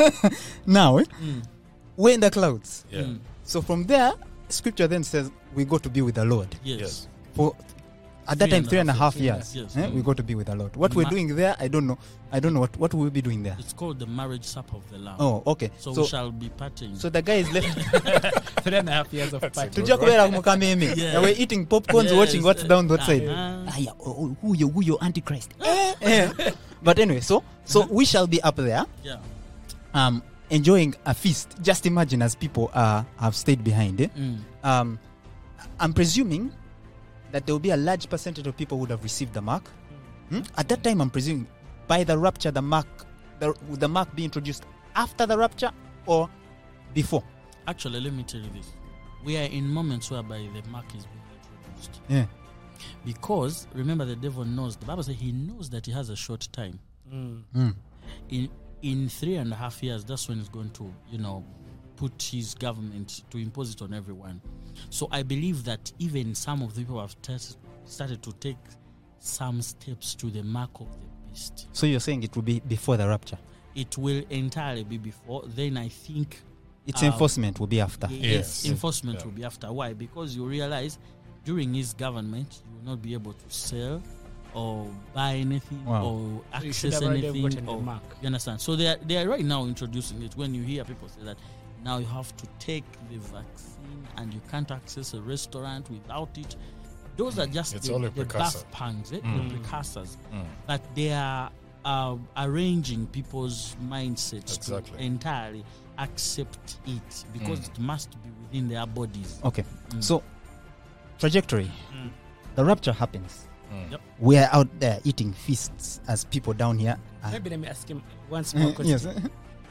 now eh? Mm. we're in the clouds. Yeah. Mm. So from there, Scripture then says we go to be with the Lord. Yes. Yes. For at that Three time, and a three and a half half years. years, Yes. eh, Mm. we go to be with the Lord. What Ma- we're doing there, I don't know. I don't know what what will we be doing there. It's called the marriage supper of the Lamb. Oh, okay. So, So, we shall be parting. so the guy is left. Three and a half years of That's party. it. Tujja kubera mukameme. Yeah. And we're eating popcorns, Yes, watching what's uh, down that uh, side. uh, Ah, yeah. Oh, oh, who you, who you, Antichrist? Eh. But anyway, so so we shall be up there, yeah. um, enjoying a feast. Just imagine as people uh, have stayed behind. Eh? Mm. Um, I'm presuming that there will be a large percentage of people who would have received the mark. Hmm? At that time, I'm presuming by the rapture, the mark, the, would the mark be introduced after the rapture or before? Actually, let me tell you this. We are in moments whereby the mark is being introduced. Yeah. Because, remember, the devil knows, the Bible says he knows that he has a short time. Mm. Mm. In in three and a half years, that's when he's going to, you know, put his government to impose it on everyone. So I believe that even some of the people have tes- started to take some steps to the mark of the beast. So you're saying it will be before the rapture? It will entirely be before. Then I think Its Um, enforcement will be after. yes, Yes. enforcement Yeah. will be after. Why? Because you realize during his government, you will not be able to sell or buy anything Wow. or So you should access have already anything. gotten the Or, mark. you understand? So they are, they are right now introducing it. When you hear people say that now you have to take the vaccine and you can't access a restaurant without it, those are just It's the, all a the precursor. birth pangs, eh? Mm. the precursors. Mm. But they are uh, arranging people's mindsets Exactly. to entirely accept it because Mm. it must be within their bodies. Okay. Mm. So, trajectory. Mm. The rapture happens. Mm. Yep. We are out there eating feasts as people down here. are- Maybe let me ask him one small Mm, question. yes.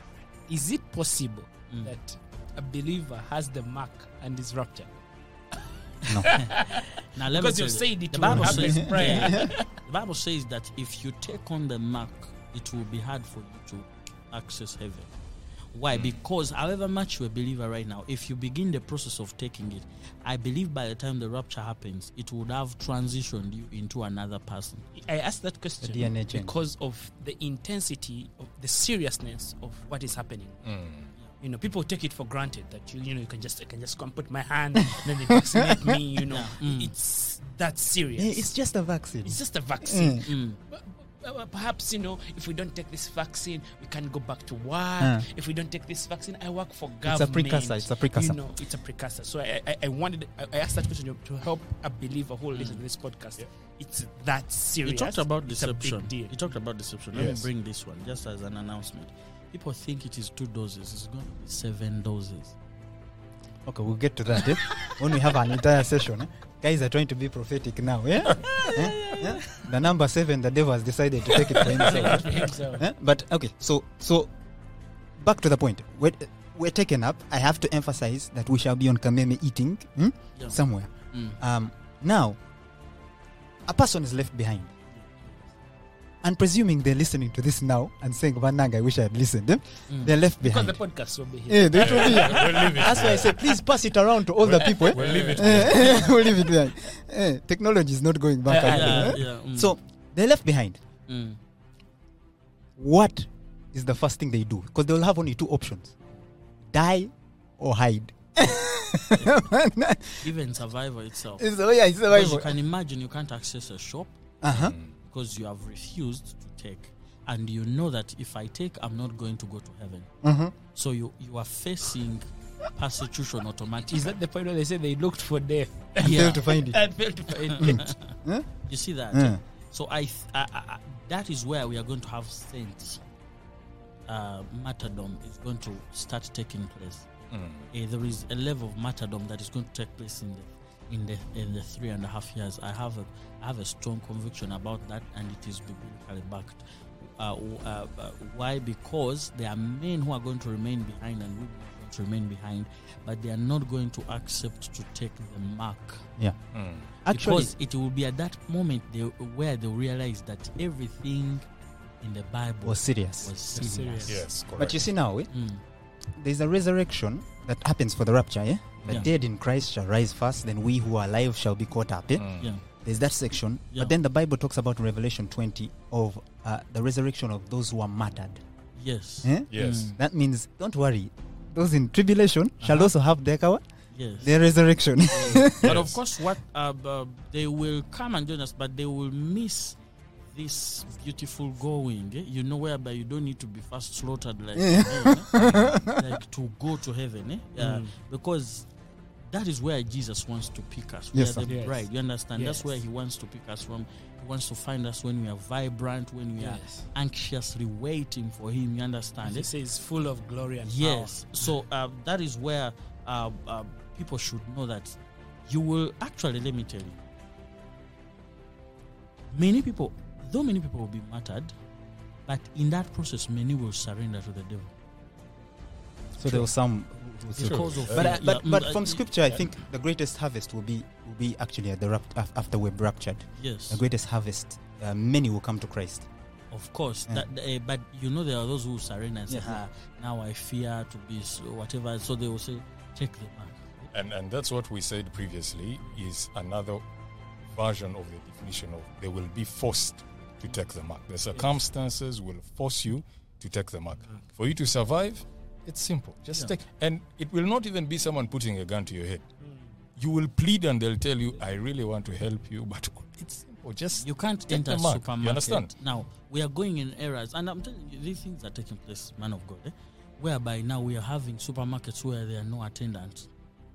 Is it possible Mm. that a believer has the mark and is raptured? No. Now let Because me you tell you, said it the will Bible happen says, prayer. yeah, the Bible says that if you take on the mark, it will be hard for you to access heaven. Why? Because however much you're a believer right now, if you begin the process of taking it, I believe by the time the rapture happens, it would have transitioned you into another person. I asked that question The D N A change. because of the intensity of the seriousness of what is happening. Mm. You know, people take it for granted that you, you know, you can just, I can just come put my hand and then they vaccinate me. You know, Yeah. Mm. it's that serious. Eh, it's just a vaccine. It's just a vaccine. Mm. But- but perhaps, you know, if we don't take this vaccine, we can go back to work. Uh. If we don't take this vaccine, I work for It's government. a precursor. It's a precursor. You know, it's a precursor. So I, I, I wanted, I I asked that question to help a believer who will listen to this podcast. Yeah. It's that serious. You talked about It's a big deception. deal. You talked about deception. Let Yes. me bring this one just as an announcement. People think it is two doses. It's going to be seven doses. Okay, we'll get to that. Eh? When we have an entire session. Eh? Guys are trying to be prophetic now. Yeah? Eh? Yeah? The number seven, the devil has decided to take it for himself. So, Eh? But okay, so so back to the point. We're, we're taken up. I have to emphasize that we shall be on Kameme eating hmm, Yeah. somewhere. Mm. Um, now, a person is left behind. And presuming they're listening to this now and saying, Vananga, I wish I had listened, eh? They're left Because behind. the podcast will be here. Yeah, they will be here. We'll leave it. That's why I say, please pass it around to all the people. Eh? We'll leave it. Eh, we'll leave it behind. Eh, technology is not going back. Yeah, again, yeah, eh? yeah, mm. So they're left behind. Mm. What is the first thing they do? Because they'll have only two options: die or hide. Even survival itself. So yeah, it's Because you survival. can imagine you can't access a shop Uh-huh. because you have refused to take, and you know that if I take, I'm not going to go to heaven. Uh-huh. So you you are facing persecution automatically. Is that the point where they say they looked for death Yeah. Fail to find it. and failed to find it? Huh? You see that? Yeah. So I, th- I, I, I that is where we are going to have saints. Uh, martyrdom is going to start taking place. Mm. Uh, there is a level of martyrdom that is going to take place in the in the in the three and a half years. I have a I have a strong conviction about that, and it is biblically backed. Uh, w- uh, uh, why? Because there are men who are going to remain behind, and women who are going to remain behind, but they are not going to accept to take the mark. Yeah. Mm. Actually, Because it will be at that moment they, where they realize that everything in the Bible was serious. was serious. serious. Yes, correct. But you see now, eh? Mm. There's a resurrection that happens for the rapture, eh? The Yeah. dead in Christ shall rise first, then we who are alive shall be caught up, eh? Mm. Yeah. There's that section. Yeah. But then the Bible talks about in Revelation twenty of uh, the resurrection of those who are martyred. Yes. Eh? Yes. Mm. That means, don't worry, those in tribulation shall Uh-huh. also have their, cover, Yes. their resurrection. But of Yes. course, what uh, uh, they will come and join us, but they will miss this beautiful going. Eh? You know, whereby you don't need to be first slaughtered like, Yeah. eh? like to go to heaven. Eh? Yeah. Mm. Because that is where Jesus wants to pick us. Yes, we are the sir. Yes. bride. You understand? That's Yes. where He wants to pick us from. He wants to find us when we are vibrant, when we are Yes. anxiously waiting for Him. You understand? He Eh? says full of glory and Yes. So uh, that is where uh, uh, people should know that you will actually, let me tell you, many people, though many people will be martyred, but in that process, many will surrender to the devil. So there was some. who- who- Because of But, uh, fear. but, Yeah, but mm, from uh, scripture, I think the greatest harvest will be will be actually at the rapt, af- after we're raptured. yes, The greatest harvest, uh, many will come to Christ. of course. Yeah. That, uh, but you know, there are those who surrender and say, Yes. ah, now I fear to be so, whatever. So they will say, take the mark. And and that's what we said previously is another version of the definition of they will be forced to take the mark. The circumstances will force you to take the mark. For you to survive, it's simple. Just Yeah. take, and it will not even be someone putting a gun to your head. You will plead and they'll tell you, I really want to help you, but it's simple. Just You can't take enter the mark. supermarket. You understand? Now, we are going in eras, and I'm telling you, these things are taking place, man of God, eh? Whereby now we are having supermarkets where there are no attendants.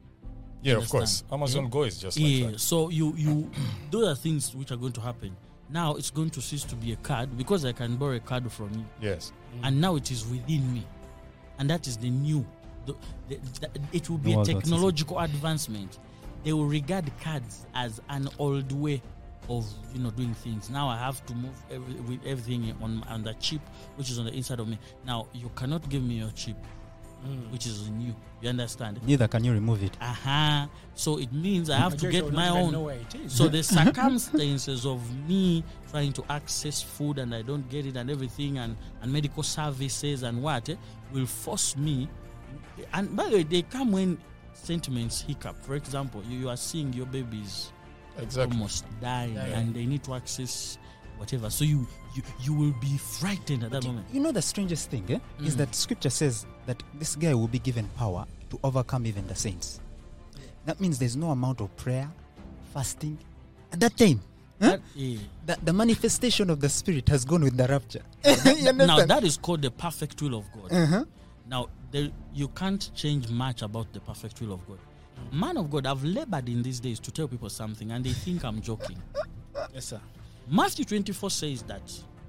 Yeah, of Understand? course. Amazon Yeah. Go is just like Yeah, that. so you, you those are things which are going to happen. Now it's going to cease to be a card because I can borrow a card from you, Yes. and now it is within me, and that is the new. The, the, the, it will be No a other technological advancement. They will regard cards as an old way of you know doing things. Now I have to move every, with everything on on the chip, which is on the inside of me. Now you cannot give me your chip, Mm. which is new. You understand? Neither can you remove it. Aha. So it means I have to Majority get will my not even own. know where it is. So the circumstances of me trying to access food and I don't get it and everything and, and medical services and what eh, will force me. And by the way, they come when sentiments hiccup. For example, you, you are seeing your babies Exactly. almost dying Yeah. and they need to access whatever. So you you, you will be frightened at that You, moment. you know the strangest thing eh, is Mm. that scripture says that this guy will be given power to overcome even the saints. That means there's no amount of prayer, fasting. At that time, huh? That- yeah. the, the manifestation of the Spirit has gone with the rapture. You Now understand? that is called the perfect will of God. Uh-huh. Now, there, you can't change much about the perfect will of God. Man of God, I've labored in these days to tell people something and they think I'm joking. Yes, sir. Matthew twenty-four says that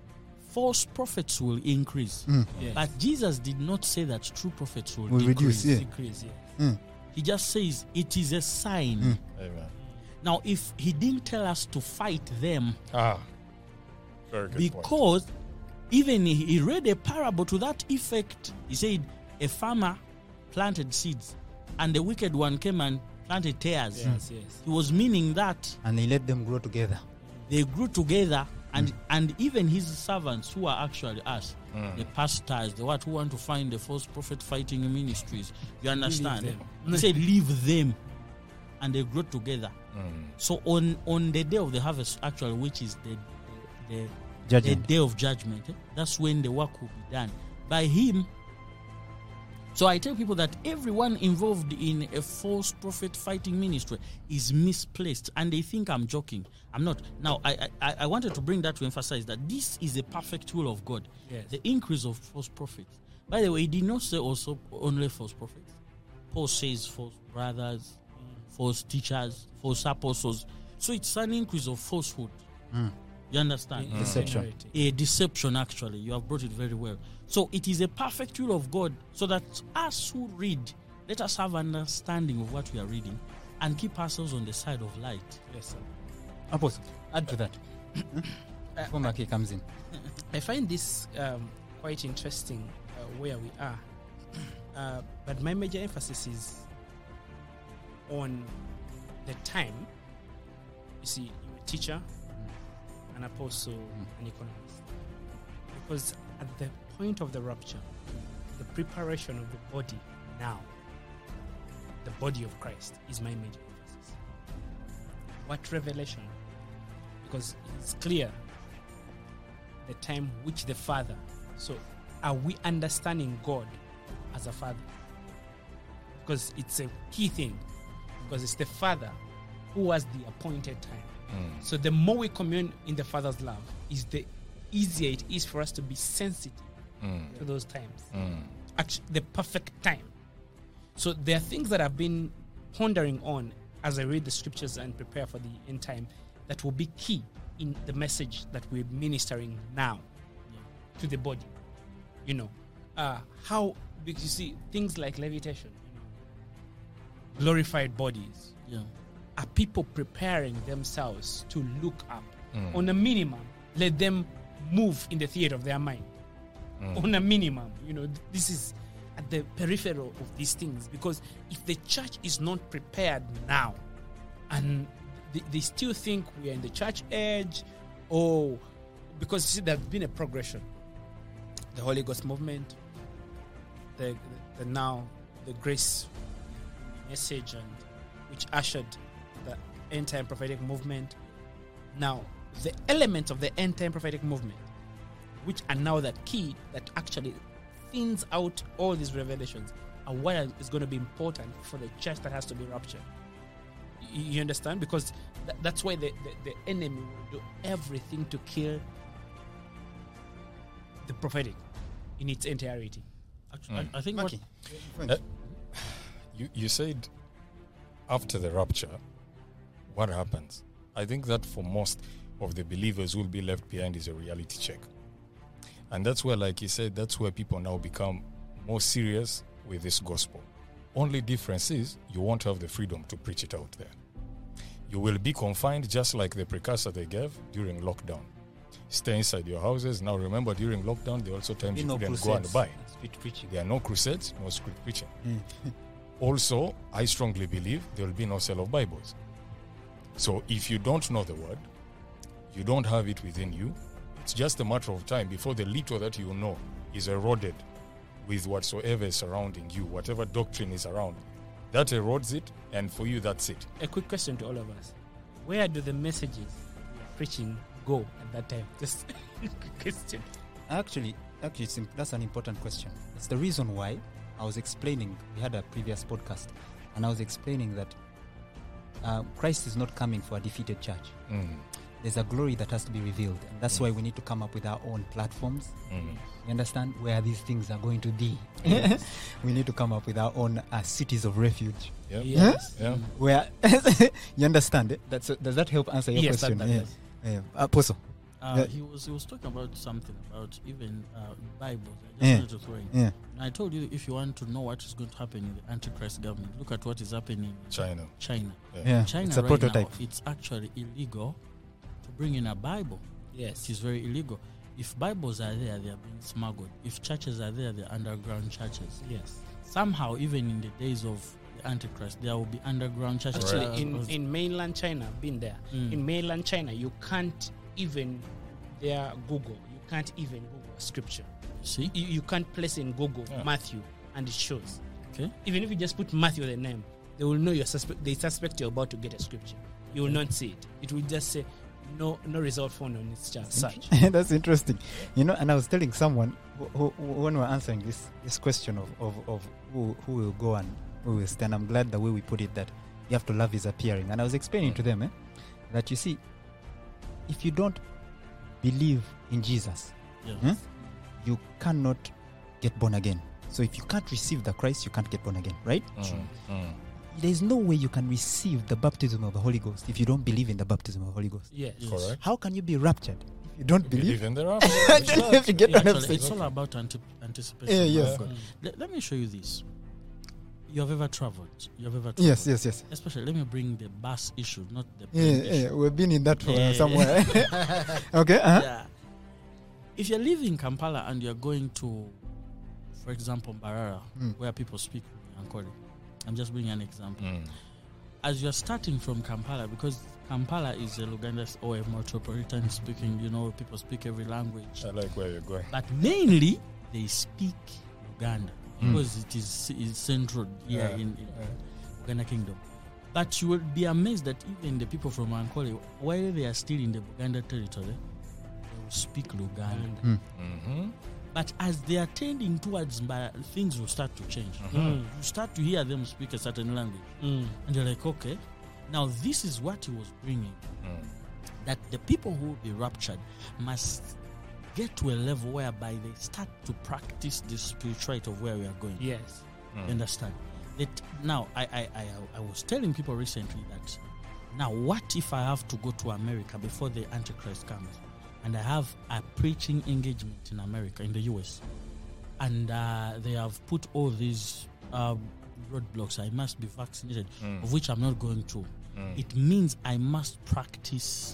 false prophets will increase. Yes. But Jesus did not say that true prophets will, Will decrease. reduce, yeah. Decrease, yes. He just says it is a sign. Mm. Amen. Now, if he didn't tell us to fight them, Ah. Very good point. because even he, he read a parable to that effect. He said, a farmer planted seeds and the wicked one came and planted tares. Yes, yes. He was meaning that And they let them grow together. they grew together And and even his servants, who are actually us, Mm. the pastors, the what who want to find the false prophet fighting ministries. You understand? them. He said, leave them, and they grow together. Mm. So on on the day of the harvest, actually, which is the the, the, the Judgment. day of judgment, eh, that's when the work will be done by him. So I tell people that everyone involved in a false prophet fighting ministry is misplaced, and they think I'm joking. I'm not. Now, I I, I wanted to bring that to emphasize that this is a perfect tool of God. Yes. The increase of false prophets. By the way, he did not say also only false prophets. Paul says false brothers, false teachers, false apostles. So it's an increase of falsehood. You understand? In- Deception. ingenuity. A deception, actually. You have brought it very well. So it is a perfect tool of God, so that us who read, let us have understanding of what we are reading and keep ourselves on the side of light. Yes, sir. Apostle, add to that. Before Maki comes in. I find this um, quite interesting uh, where we are. Uh, but my major emphasis is on the time. You see, you're a teacher, an apostle, an economist. Because at the point of the rapture, the preparation of the body now, the body of Christ, is my major emphasis. What revelation? Because it's clear the time which the Father. So, are we understanding God as a Father? Because it's a key thing. Because it's the Father who has the appointed time. Mm. So, the more we commune in the Father's love, is the easier it is for us to be sensitive Mm. to those times. Mm. Actually, the perfect time. So, there are things that I've been pondering on as I read the scriptures and prepare for the end time that will be key in the message that we're ministering now to the body. You know, uh, how, because you see, things like levitation, you know, glorified bodies, Yeah. are people preparing themselves to look up? Mm. On a minimum, let them move in the theater of their mind. Mm. On a minimum, you know, th- this is at the peripheral of these things, because if the church is not prepared now, and they, they still think we are in the church age, or because see, there's been a progression, the Holy Ghost movement, the, the, the now the grace message, and which ushered the end time prophetic movement. Now, the elements of the end time prophetic movement, which are now that key that actually thins out all these revelations, are what is going to be important for the church that has to be raptured. You, you understand? Because th- that's why the, the, the enemy will do everything to kill the prophetic in its entirety. Actually, Mm. I, I think what, Maki. Uh, You you said after the rapture, what happens? I think that for most of the believers who will be left behind is a reality check. And that's where, like you said, that's where people now become more serious with this gospel. Only difference is you won't have the freedom to preach it out there. You will be confined just like the precursor they gave during lockdown. Stay inside your houses. Now remember, during lockdown, there are also times Be you no couldn't go and crusades. buy. Street preaching. There are no crusades, no street preaching. Mm. Also, I strongly believe there will be no sale of Bibles. So if you don't know the word, you don't have it within you, it's just a matter of time before the little that you know is eroded with whatsoever is surrounding you, whatever doctrine is around. That erodes it, and for you, that's it. A quick question to all of us: where do the messages we are preaching go at that time? Just a quick question. Actually, actually, it's, imp- that's an important question. It's the reason why I was explaining. We had a previous podcast, and I was explaining that uh, Christ is not coming for a defeated church. Mm. There's a glory that has to be revealed, and that's why we need to come up with our own platforms. Mm. You understand where these things are going to be? We need to come up with our own uh, cities of refuge. Yeah. Yes. Yeah. Where you understand it? That's does that help answer your Yes, that- question? that yeah. does. Yeah. Apostle. uh, Yeah. he was he was talking about something about even uh, Bibles. I just Yeah. wanted to throw in. Yeah. And I told you, if you want to know what is going to happen in the Antichrist government, look at what is happening in China. China. Yeah. China It's a right prototype. now, it's actually illegal to bring in a Bible. Yes. It is very illegal. If Bibles are there, they are being smuggled. If churches are there, they're underground churches. Yes. Somehow, even in the days of the Antichrist, there will be underground churches. Actually, Uh, in, uh, in mainland China, I've been there. Mm. In mainland China, you can't even their Google, you can't even Google a scripture. See? You, you can't place in Google Yeah. Matthew and it shows. Okay. Even if you just put Matthew the name, they will know you're suspect. They suspect you're about to get a scripture. You will not see it. It will just say no, no result found on its chart. Search. That's interesting. You know, and I was telling someone who, who, when we were answering this this question of, of, of who, who will go and who will stand, I'm glad the way we put it that you have to love is appearing. And I was explaining to them eh, that you see, if you don't believe in Jesus, Yeah. hmm, you cannot get born again. So if you can't receive the Christ, you can't get born again, right? Mm, mm. There's no way you can receive the baptism of the Holy Ghost if you don't believe in the baptism of the Holy Ghost. Yes. Yes. Correct. How can you be raptured if you don't Believe believe? in the rapture. If you get what I'm Actually, saying. it's all about anti- anticipation. Yeah, of yes. God. Let, let me show you this. You have ever traveled? You have ever traveled? Yes, yes, yes. Especially, let me bring the bus issue, not the Yeah, plane yeah, issue. we've been in that for Yeah. somewhere. Okay. Uh-huh. Yeah. If you're leaving Kampala and you're going to, for example, Mbarara, Mm. where people speak Ankole, I'm just bringing an example. Mm. As you're starting from Kampala, because Kampala is a Luganda or a metropolitan speaking, you know, people speak every language. I like where you're going. But mainly, they speak Uganda Mm. because it is, is central here Yeah, in, in yeah. Uganda Kingdom. But you will be amazed that even the people from Ankole, while they are still in the Buganda territory, they will speak Luganda. Mm. Mm-hmm. But as they are tending towards Mbara, things will start to change. Mm. You start to hear them speak a certain language. Mm. And you're like, okay, now this is what he was bringing. Mm. That the people who will be raptured must get to a level whereby they start to practice this spirituality of where we are going. Yes. You Mm. understand? That now, I, I, I, I was telling people recently that now, what if I have to go to America before the Antichrist comes, and I have a preaching engagement in America, in the U S, and uh, they have put all these uh, roadblocks? I must be vaccinated, Mm. of which I'm not going to. Mm. It means I must practice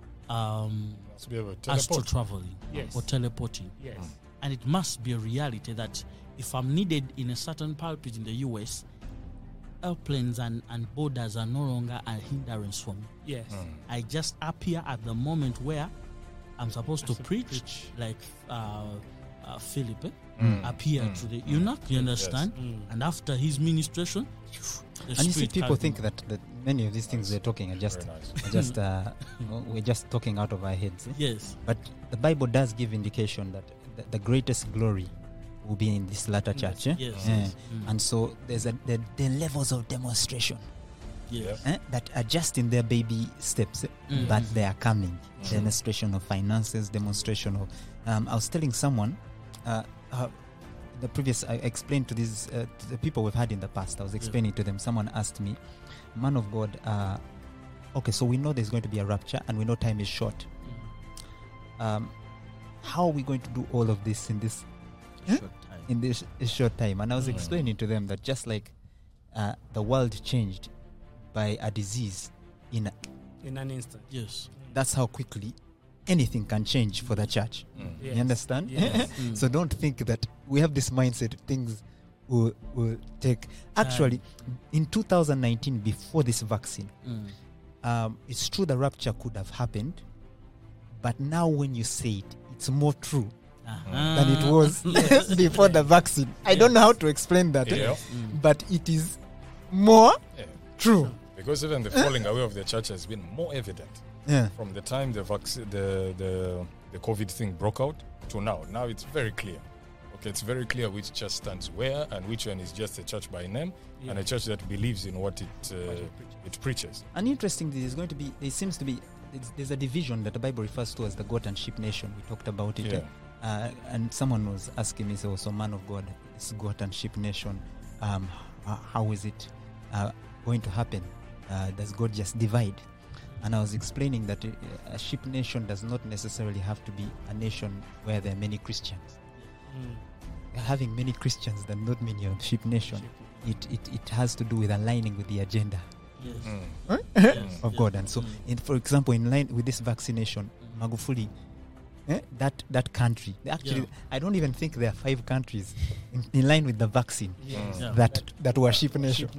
um, To be able to astral teleport. traveling Yes. or teleporting. Yes. Mm. And it must be a reality that if I'm needed in a certain pulpit in the U S, airplanes and, and borders are no longer a hindrance for me. Yes. Mm. I just appear at the moment where I'm supposed to As a preach, preach. like uh, uh, Philip eh? Mm. appear Mm. to the eunuch, you understand? Mm. And after his ministration, the And you see, Spirit people comes think in. that, that many of these things we're talking are just, Very nice. are just uh, you know, we're just talking out of our heads. eh? Yes. But the Bible does give indication that the, the greatest glory will be in this latter church. Eh? Yes. Yeah. yes. Mm. And so there's a the, the levels of demonstration yes. eh, that are just in their baby steps, eh, Mm. but they are coming. Mm. Demonstration of finances, demonstration of. Um, I was telling someone, uh, uh, the previous I explained to these uh, to the people we've had in the past. I was explaining to them. Someone asked me, "Man of God, uh, okay, so we know there's going to be a rapture, and we know time is short. Mm. Um, how are we going to do all of this in this Short time. in this short time?" And I was Mm. explaining to them that just like uh, the world changed by a disease, in a, In an instant. Yes. that's how quickly anything can change for the church. Mm. Yes. You understand? Yes. Mm. So don't think that we have this mindset things will, will take. Actually, in two thousand nineteen, before this vaccine, Mm. um, it's true the rapture could have happened, but now when you say it, it's more true Uh-huh. than it was before the vaccine. I don't know how to explain that, Yeah. Mm. but it is more Yeah. true. Because even the falling away of the church has been more evident Yeah. from the time the vac- the the the COVID thing broke out to now. Now it's very clear. Okay, it's very clear which church stands where and which one is just a church by name Yeah. and a church that believes in what it uh, What it preaches. it preaches. And interestingly, there's going to be, there seems to be, there's, there's a division that the Bible refers to as the goat and sheep nation. We talked about it. Yeah. Uh, and someone was asking me, so, so man of God, this goat and sheep nation, um, h- how is it uh, going to happen? Uh, does God just divide? And I was explaining that uh, a sheep nation does not necessarily have to be a nation where there are many Christians. Mm. Having many Christians does not mean you're a sheep nation. It, it, it has to do with aligning with the agenda Yes. Mm. Yes. of Yes. God. And so, Mm. in, for example, in line with this vaccination, Magufuli, eh, that that country, actually, Yeah. I don't even think there are five countries in, in line with the vaccine Yes. Yeah. that that were sheep nation.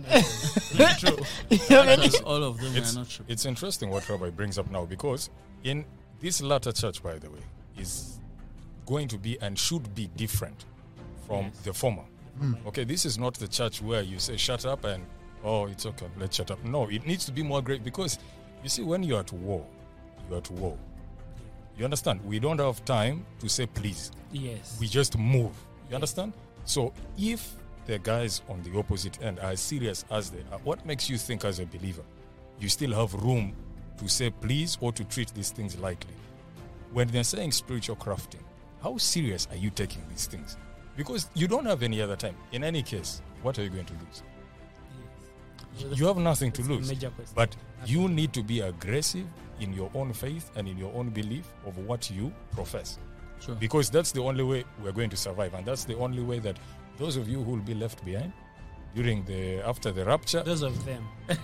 True. You know what I mean? Because all of them It's- are not true. It's interesting what Rabbi brings up now because in this latter church, by the way, is going to be and should be different from Yes. the former. Okay, this is not the church where you say, shut up and, oh, it's okay, let's shut up. No, it needs to be more great because, you see, when you're at war, you're at war. You understand? We don't have time to say please. Yes. We just move. You understand? So if the guys on the opposite end are as serious as they are, what makes you think as a believer you still have room to say please or to treat these things lightly? When they're saying spiritual crafting, how serious are you taking these things? Because you don't have any other time. In any case, what are you going to lose? Yes. You have nothing to That's a lose. major question. But you need to be aggressive in your own faith and in your own belief of what you profess. Sure. Because that's the only way we're going to survive. And that's the only way that those of you who will be left behind during the after the rapture. Those of them.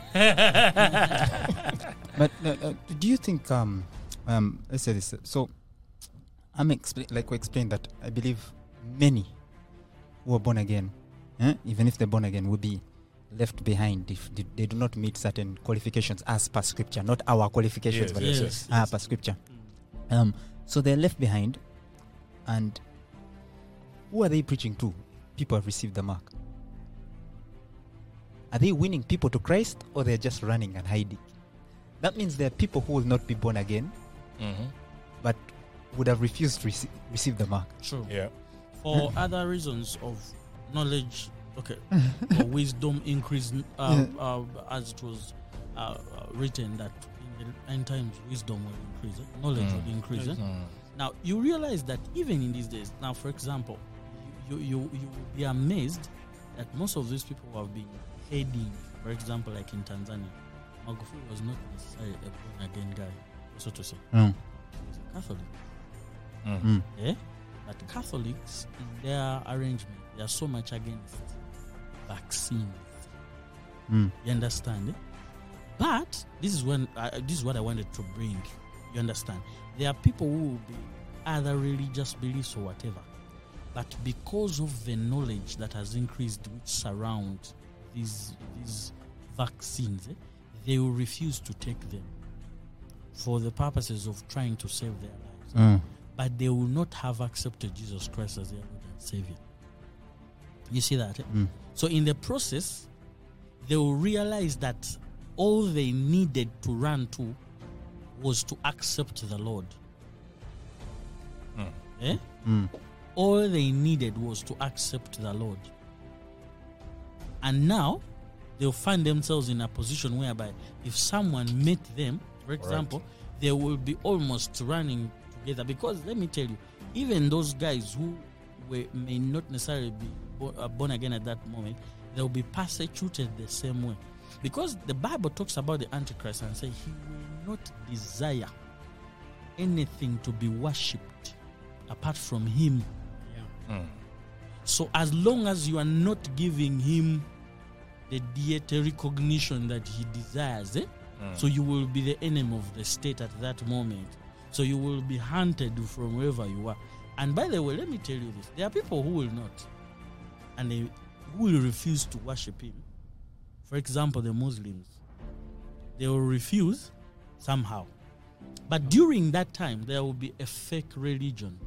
But uh, uh, do you think, um, um, let's say this, so I'm expla- like we explained that I believe many who are born again, eh, even if they're born again, will be left behind if they, they do not meet certain qualifications as per scripture, not our qualifications, Yes, but yes, Yes. yes. ah, per scripture. Um, so they're left behind, and who are they preaching to? People have received the mark. Are they winning people to Christ, or they're just running and hiding? That means there are people who will not be born again, Mm-hmm. but would have refused to rece- receive the mark. True. Yeah. For other reasons of knowledge, okay, or wisdom increase, uh, uh, as it was uh, uh, written that in the end times wisdom will increase, eh? knowledge Mm. will increase. eh? Mm. Now you realize that even in these days, now for example, you you you will be amazed that most of these people who have been heading, for example, like in Tanzania, Magufuli was not necessarily a born again guy, so to say. Mm. He was a Catholic. Mm. Mm. Eh? But Catholics, in their arrangement, they are so much against vaccines. Mm. You understand? Eh? But this is when uh, this is what I wanted to bring. You understand? There are people who will be other religious beliefs or whatever, but because of the knowledge that has increased which surround these these vaccines, eh, they will refuse to take them for the purposes of trying to save their lives. Mm. But they will not have accepted Jesus Christ as their Lord and Savior. You see that? eh? Mm. So in the process, they will realize that all they needed to run to was to accept the Lord. Mm. Eh? Mm. All they needed was to accept the Lord. And now they'll find themselves in a position whereby if someone met them, for example, they will be almost running together. Because let me tell you, even those guys who were, may not necessarily be bo- uh, born again at that moment, they'll be persecuted the same way. Because the Bible talks about the Antichrist and say he will not desire anything to be worshipped apart from him. Yeah. Mm. So as long as you are not giving him the deity recognition that he desires, eh? Mm. So you will be the enemy of the state at that moment. So you will be hunted from wherever you are. And by the way, let me tell you this. There are people who will not. And they who will refuse to worship him. For example, the Muslims. They will refuse somehow. But during that time, there will be a fake religion,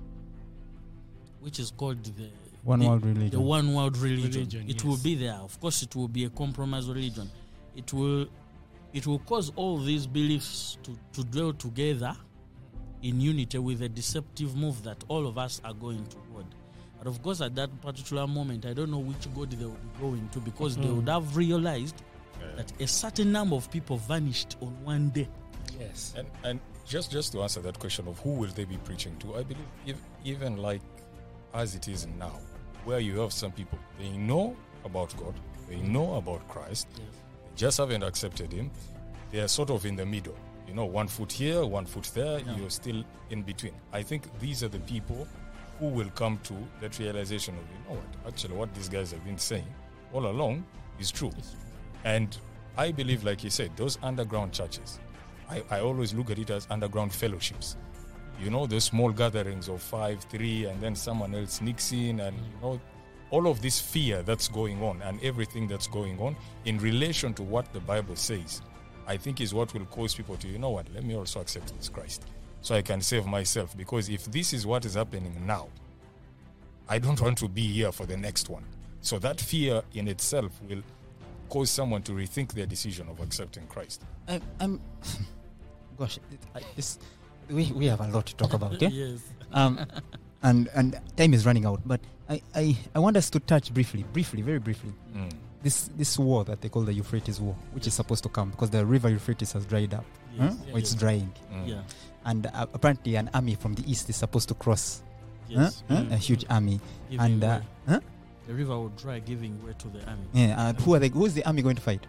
which is called the One the, world religion. the one world religion. Religion, it yes. will be there. Of course, it will be a compromise religion. It will, it will cause all these beliefs to, to dwell together in unity with a deceptive move that all of us are going to God. But of course, at that particular moment, I don't know which God they will be going to, because they Mhm. would have realized Yeah. that a certain number of people vanished on one day. Yes. And and just just to answer that question of who will they be preaching to, I believe if, even like as it is now, where you have some people, they know about God, they know about Christ, they just haven't accepted him. They are sort of in the middle. You know, one foot here, one foot there, Yeah. you're still in between. I think these are the people who will come to that realization of, you know what, actually what these guys have been saying all along is true. And I believe, like you said, those underground churches, I, I always look at it as underground fellowships. You know, the small gatherings of five, three, and then someone else sneaks in, and, you know, all of this fear that's going on and everything that's going on in relation to what the Bible says, I think is what will cause people to, you know what, let me also accept this Christ. so I can save myself. Because if this is what is happening now, I don't want to be here for the next one. So that fear in itself will cause someone to rethink their decision of accepting Christ. I, I'm, gosh, it, I, this, we we have a lot to talk about. Yeah? Yes. Um, and and time is running out. But I, I, I want us to touch briefly, briefly, very briefly, Mm. this this war that they call the Euphrates War, which is supposed to come because the river Euphrates has dried up, Yes. huh? Yeah, or it's yes. drying, Mm. Yeah. and uh, apparently an army from the east is supposed to cross, Yes. huh? Huh? Mm. a huge army, Giving and uh, way. huh? The river will dry, giving way to the army. yeah, uh, who are they? Who is the army going to fight?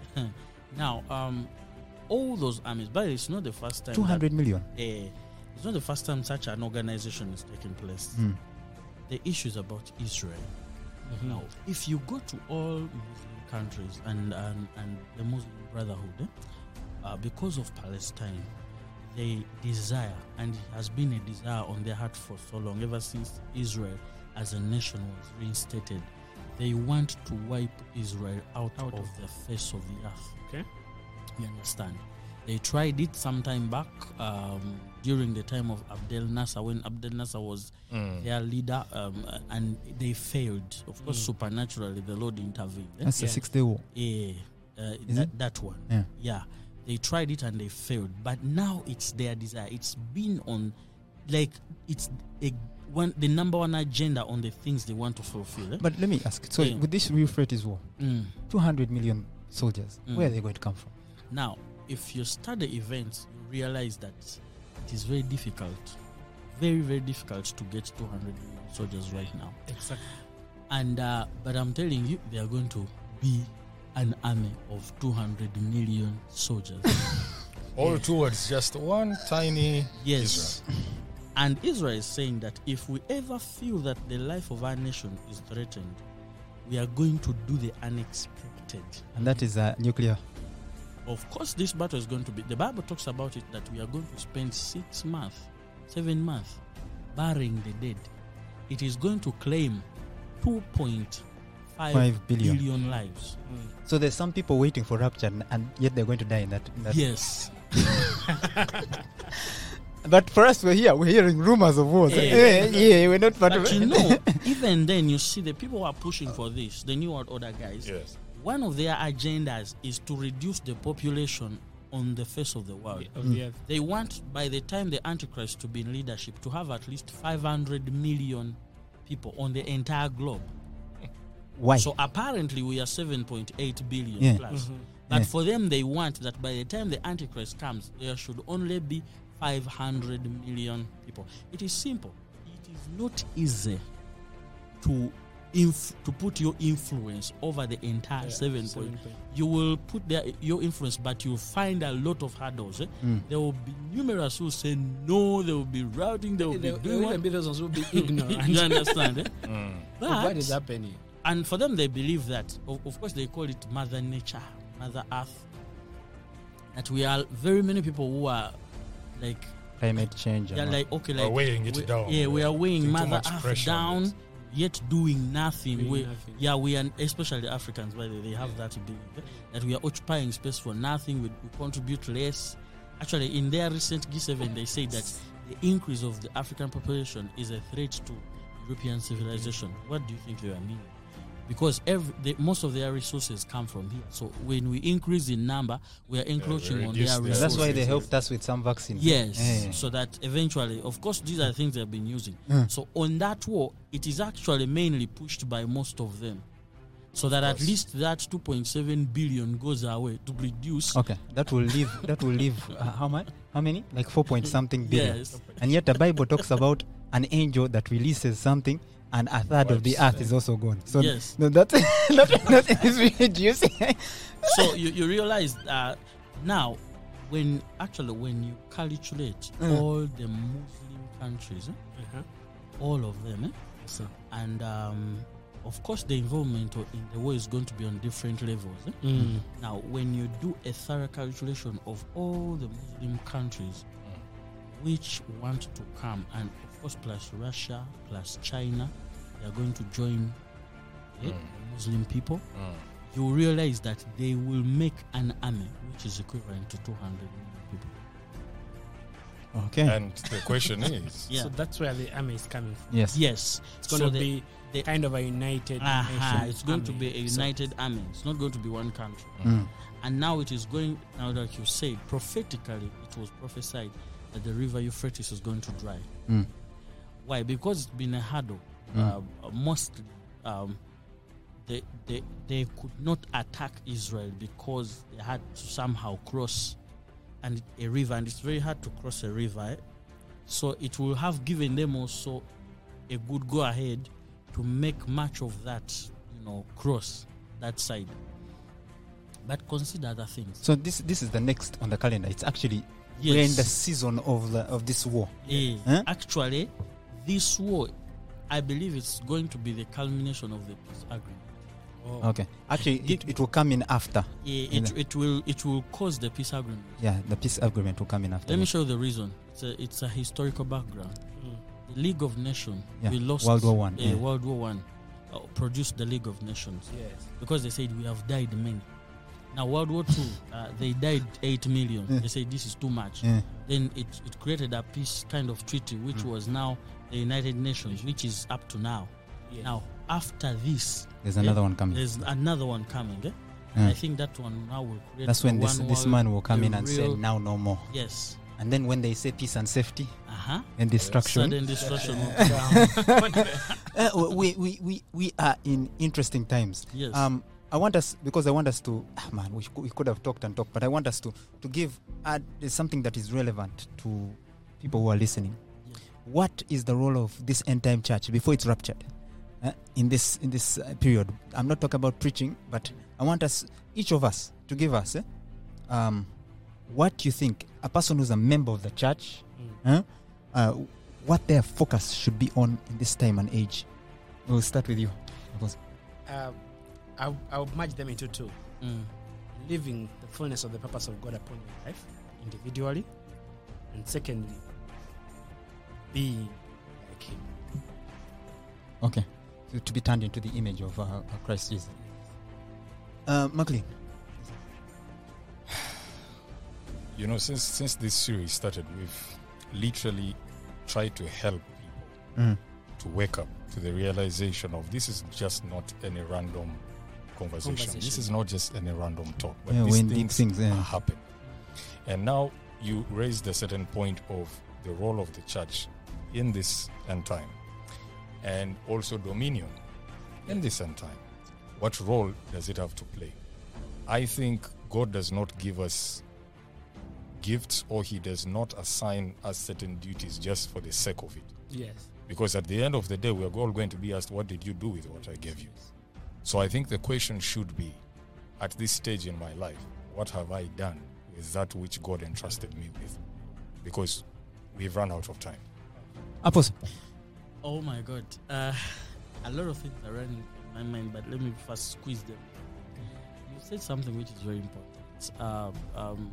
Now, um, all those armies, but it's not the first time. Two hundred million. That, eh, it's not the first time such an organization is taking place. Mm. The issue is about Israel. Mhm. Now, if you go to all Muslim countries and and, and the Muslim Brotherhood, eh, uh, because of Palestine, they desire, and it has been a desire on their heart for so long, ever since Israel as a nation was reinstated. They want to wipe Israel out, Out of of- the face of the earth. Okay. You understand? They tried it some time back um, during the time of Abdel Nasser, when Abdel Nasser was Mm. their leader, um, and they failed. Of course, Mm. supernaturally, the Lord intervened. eh? That's the Yeah. Six Day War. Yeah, uh, Is that, it? that one. Yeah. Yeah, they tried it and they failed. But now it's their desire. It's been on, like it's a one the number one agenda on the things they want to fulfill. Eh? But let me ask. So Yeah. with this Euphrates War, Mm. two hundred million soldiers, Mm. where are they going to come from? Now, if you study events, you realize that it is very difficult, very very difficult to get two hundred million soldiers right now. Exactly. And uh, but I'm telling you, they are going to be an army of two hundred million soldiers. All towards just one tiny Yes. And Israel is saying that if we ever feel that the life of our nation is threatened, we are going to do the unexpected. And that is uh, nuclear. Of course, this battle is going to be, the Bible talks about it, that we are going to spend six months, seven months, burying the dead. It is going to claim two point five Five billion. billion lives. So there's some people waiting for rapture, and, and yet they're going to die in that. In that. Yes. But for us, we're here. We're hearing rumors of wars. Yeah. Eh, yeah, we're not part of But it. you know, even then, you see the people who are pushing for this, the New World Order guys, Yes. one of their agendas is to reduce the population on the face of the world. Of the earth. They want, by the time the Antichrist to be in leadership, to have at least five hundred million people on the entire globe. Why? So apparently we are seven point eight billion Yeah. plus. Mhm. But Yeah. for them, they want that by the time the Antichrist comes, there should only be five hundred million people. It is simple. It is not easy to inf- to put your influence over the entire Yeah, seven seven point. point- You will put their, your influence, but you'll find a lot of hurdles. Eh? Mm. There will be numerous who say no. They will be routing. They will There be there doing will what. be those ones who be ignorant. You understand? Eh? Mm. Of what is But happening? and for them, they believe that, of, of course, they call it Mother Nature, Mother Earth. That we are very many people who are like, Climate change. and they're all. like, okay, We're like weighing it we- down. Yeah, we are weighing Putting too Mother much Earth pressure on down, it. yet doing nothing. Doing we, nothing. Yeah, we are, especially the Africans, by the way, they have that belief eh, that we are occupying space for nothing. We, we contribute less. Actually, in their recent G seven, they say that the increase of the African population is a threat to European civilization. What do you think they are meaning? Because every, the, most of their resources come from here. So when we increase in number, we are encroaching on reduce their their resources. That's why they resources. helped us with some vaccines. Yes, Eh. so that eventually, of course, these are things they've been using. Mm. So on that war, it is actually mainly pushed by most of them, so that at course. least that two point seven billion goes away to reduce. Okay, that will leave. That will leave. Uh, how much? How many? Like four point something billion. Yes, And yet the Bible talks about an angel that releases something, and a third of the Wipes earth is also gone. So Yes. no, that that, that is reducing. so you, you realize uh, now, when actually when you calculate Mm. all the Muslim countries, eh, Uh-huh. all of them, eh, So, and um, of course the involvement in the war is going to be on different levels. Eh? mm. Now, when you do a thorough calculation of all the Muslim countries which want to come, and of course, plus Russia, plus China, they are going to join eh, Mm. the Muslim people, Mm. you realize that they will make an army which is equivalent to two hundred million people. Okay. And the question is, Yeah. So that's where the army is coming from. yes. Yes. It's going So to the- be the- kind of a united Aha, nation. it's going to army. be a So- united army. It's not going to be one country. Mm. And now it is going, now like you said, prophetically, it was prophesied that the river Euphrates is going to dry. Mm. Why? Because it's been a hurdle. Mm. Uh, mostly, um, they, they, they could not attack Israel because they had to somehow cross and a river, and it's very hard to cross a river. Eh? So it will have given them also a good go ahead to make much of that, you know, cross that side. But consider other things. So this this is the next on the calendar. It's actually Yes. we're in the season of the of this war. Eh, Huh? Actually, this war, I believe it's going to be the culmination of the peace agreement. Oh. Okay. Actually, it, it will come in after. Yeah, In it, it will it will cause the peace agreement. Yeah, the peace agreement will come in after. Let me show you the reason. It's a it's a historical background. Mm. The League of Nations, Yeah, we lost World War One, eh, yeah. World War One uh, produced the League of Nations Yes. because they said we have died many. Now World War Two, uh, they died eight million. Yeah. They said this is too much. Yeah. Then it, it created a peace kind of treaty, which Mm. was now the United Nations, which is up to now. Yes. Now after this, There's eh, another one coming. there's another one coming. Eh? Yeah. I think that one now will create. That's when the this one this world, man will come the in and say, real- now no more. Yes. And then when they say peace and safety Uh huh. and destruction, Sudden destruction. will come. uh, we, we, we, we are in interesting times. Yes. Um, I want us, because I want us to, ah, man, we, could- we could have talked and talked, but I want us to, to give uh, something that is relevant to people who are listening. Yeah. What is the role of this end time church before it's raptured uh, in this in this uh, period? I'm not talking about preaching, but I want us, each of us, to give us eh, um, what you think a person who's a member of the church, Mm. huh, uh, what their focus should be on in this time and age. We'll start with you. Uh, I'll, I'll merge them into two. Mm. Living the fullness of the purpose of God upon your life individually, and secondly, being like Him. Okay. So to be turned into the image of uh, Christ Jesus. Uh, McLean. you know, since since this series started, we've literally tried to help people Mm. to wake up to the realization of this is just not any random conversation. This Conversation. is not just any random talk, but Yeah, these when deep things, things, yeah. happen. And now you raised a certain point of the role of the church in this end time, and also dominion in this end time. What role does it have to play? I think God does not give us gifts, or He does not assign us certain duties just for the sake of it. Yes. Because at the end of the day, we are all going to be asked, what did you do with what I gave you? So I think the question should be, at this stage in my life, what have I done with that which God entrusted me with? Because we've run out of time. Apostle. Oh my God. Uh, a lot of things are running in my mind, but let me first squeeze them. You said something which is very important. Um, um,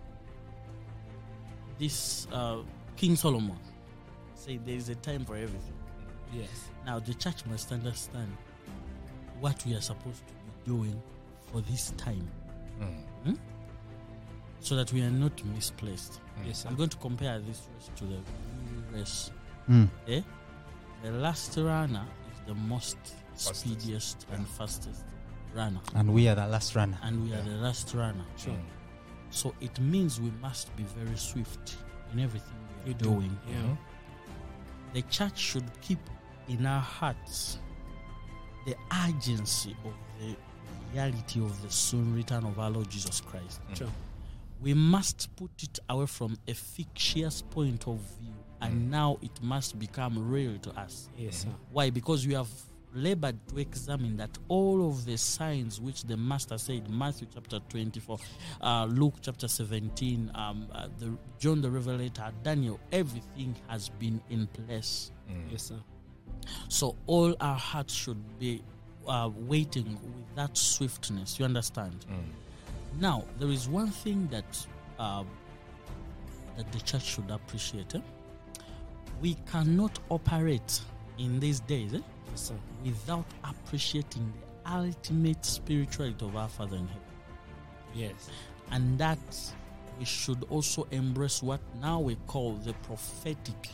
this uh, King Solomon said there is a time for everything. Yes. Now, the church must understand what we are supposed to be doing for this time, Mm. hmm? so that we are not misplaced. Yes, sir. I'm going to compare this race to the race. Mm. Eh? The last runner is the most Fastest. speediest and fastest runner, And we are the last runner. and we are Yeah. the last runner. Mm. So it means we must be very swift in everything we are We do. doing. Yeah. Mhm. The church should keep in our hearts the urgency of the reality of the soon return of our Lord Jesus Christ. Mm. Sure. We must put it away from a fictitious point of view, and Mm. now it must become real to us. Yes, sir. Why? Because we have labored to examine that all of the signs which the Master said, Matthew chapter twenty-four, uh, Luke chapter seventeen, um, uh, the, John the Revelator, Daniel, everything has been in place. Mm. Yes, sir. So all our hearts should be uh, waiting with that swiftness. You understand? Mm. Now, there is one thing that uh, that the church should appreciate. Eh? We cannot operate in these days eh, Yes, sir. without appreciating the ultimate spirituality of our Father in heaven. Yes. And that we should also embrace what now we call the prophetic.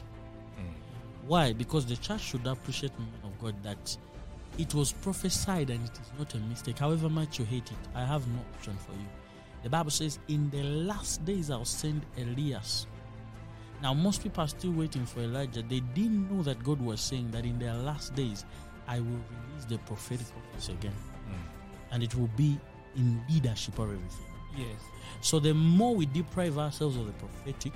Why? Because the church should appreciate, man of God, that it was prophesied and it is not a mistake. However much you hate it, I have no option for you. The Bible says, in the last days I'll send Elias. Now, most people are still waiting for Elijah. They didn't know that God was saying that in their last days, I will release the prophetic office again. Mm. And it will be in leadership or everything. Yes. So the more we deprive ourselves of the prophetic,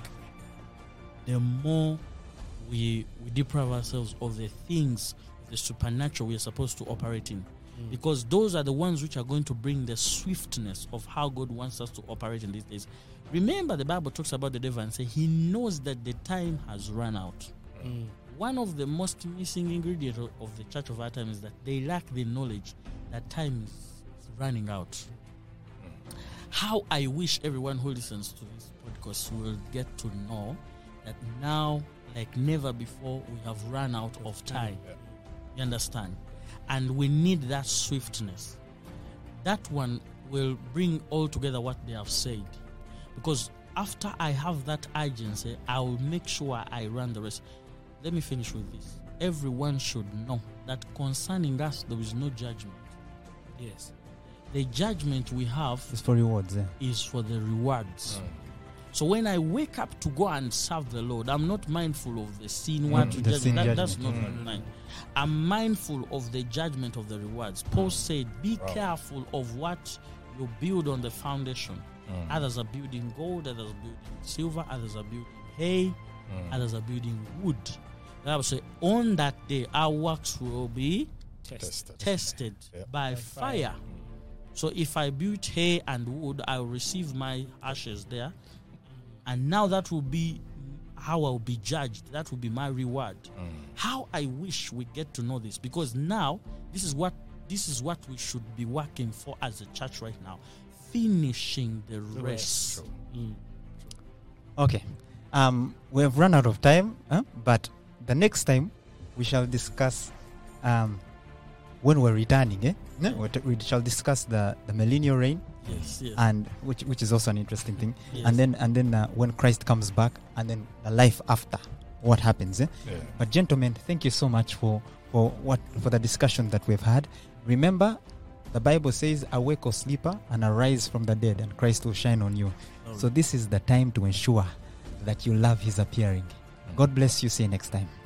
the more we we deprive ourselves of the things, the supernatural we are supposed to operate in. Mm. Because those are the ones which are going to bring the swiftness of how God wants us to operate in these days. Remember, the Bible talks about the devil and says he knows that the time has run out. Mm. One of the most missing ingredients of the church of our time is that they lack the knowledge that time is running out. Mm. How I wish everyone who listens to this podcast will get to know that now, like never before, we have run out of time. Yeah. You understand? And we need that swiftness. That one will bring all together what they have said. Because after I have that urgency, I will make sure I run the rest. Let me finish with this. Everyone should know that concerning us, there is no judgment. Yes. The judgment we have is for rewards. Yeah. Is for the rewards. Mm. So when I wake up to go and serve the Lord, I'm not mindful of the sin. What Mm, to the judge. sin That, judgment. that's not Mm. mine. I'm mindful of the judgment of the rewards. Paul said, be Wow. careful of what you build on the foundation. Mm. Others are building gold, others are building silver, others are building hay, Mm. others are building wood. The Bible says, on that day, our works will be Tested. tested Yeah. by, By fire. fire. So if I build hay and wood, I will receive my ashes there. And now that will be how I will be judged. That will be my reward. Mm. How I wish we get to know this, because now this is what this is what we should be working for as a church right now. Finishing the, The rest. rest. Mm. Okay. Um, we have run out of time, huh? But the next time we shall discuss um, when we're returning. Eh? No, we t- we shall discuss the, the millennial reign, Yes, yes. and which which is also an interesting thing. Yes. And then and then uh, when Christ comes back, and then the life after, what happens? Eh? Yeah. But gentlemen, thank you so much for for what for the discussion that we've had. Remember, the Bible says, "Awake, O sleeper, and arise from the dead, and Christ will shine on you." All So this is the time to ensure that you love His appearing. God bless you. See you next time.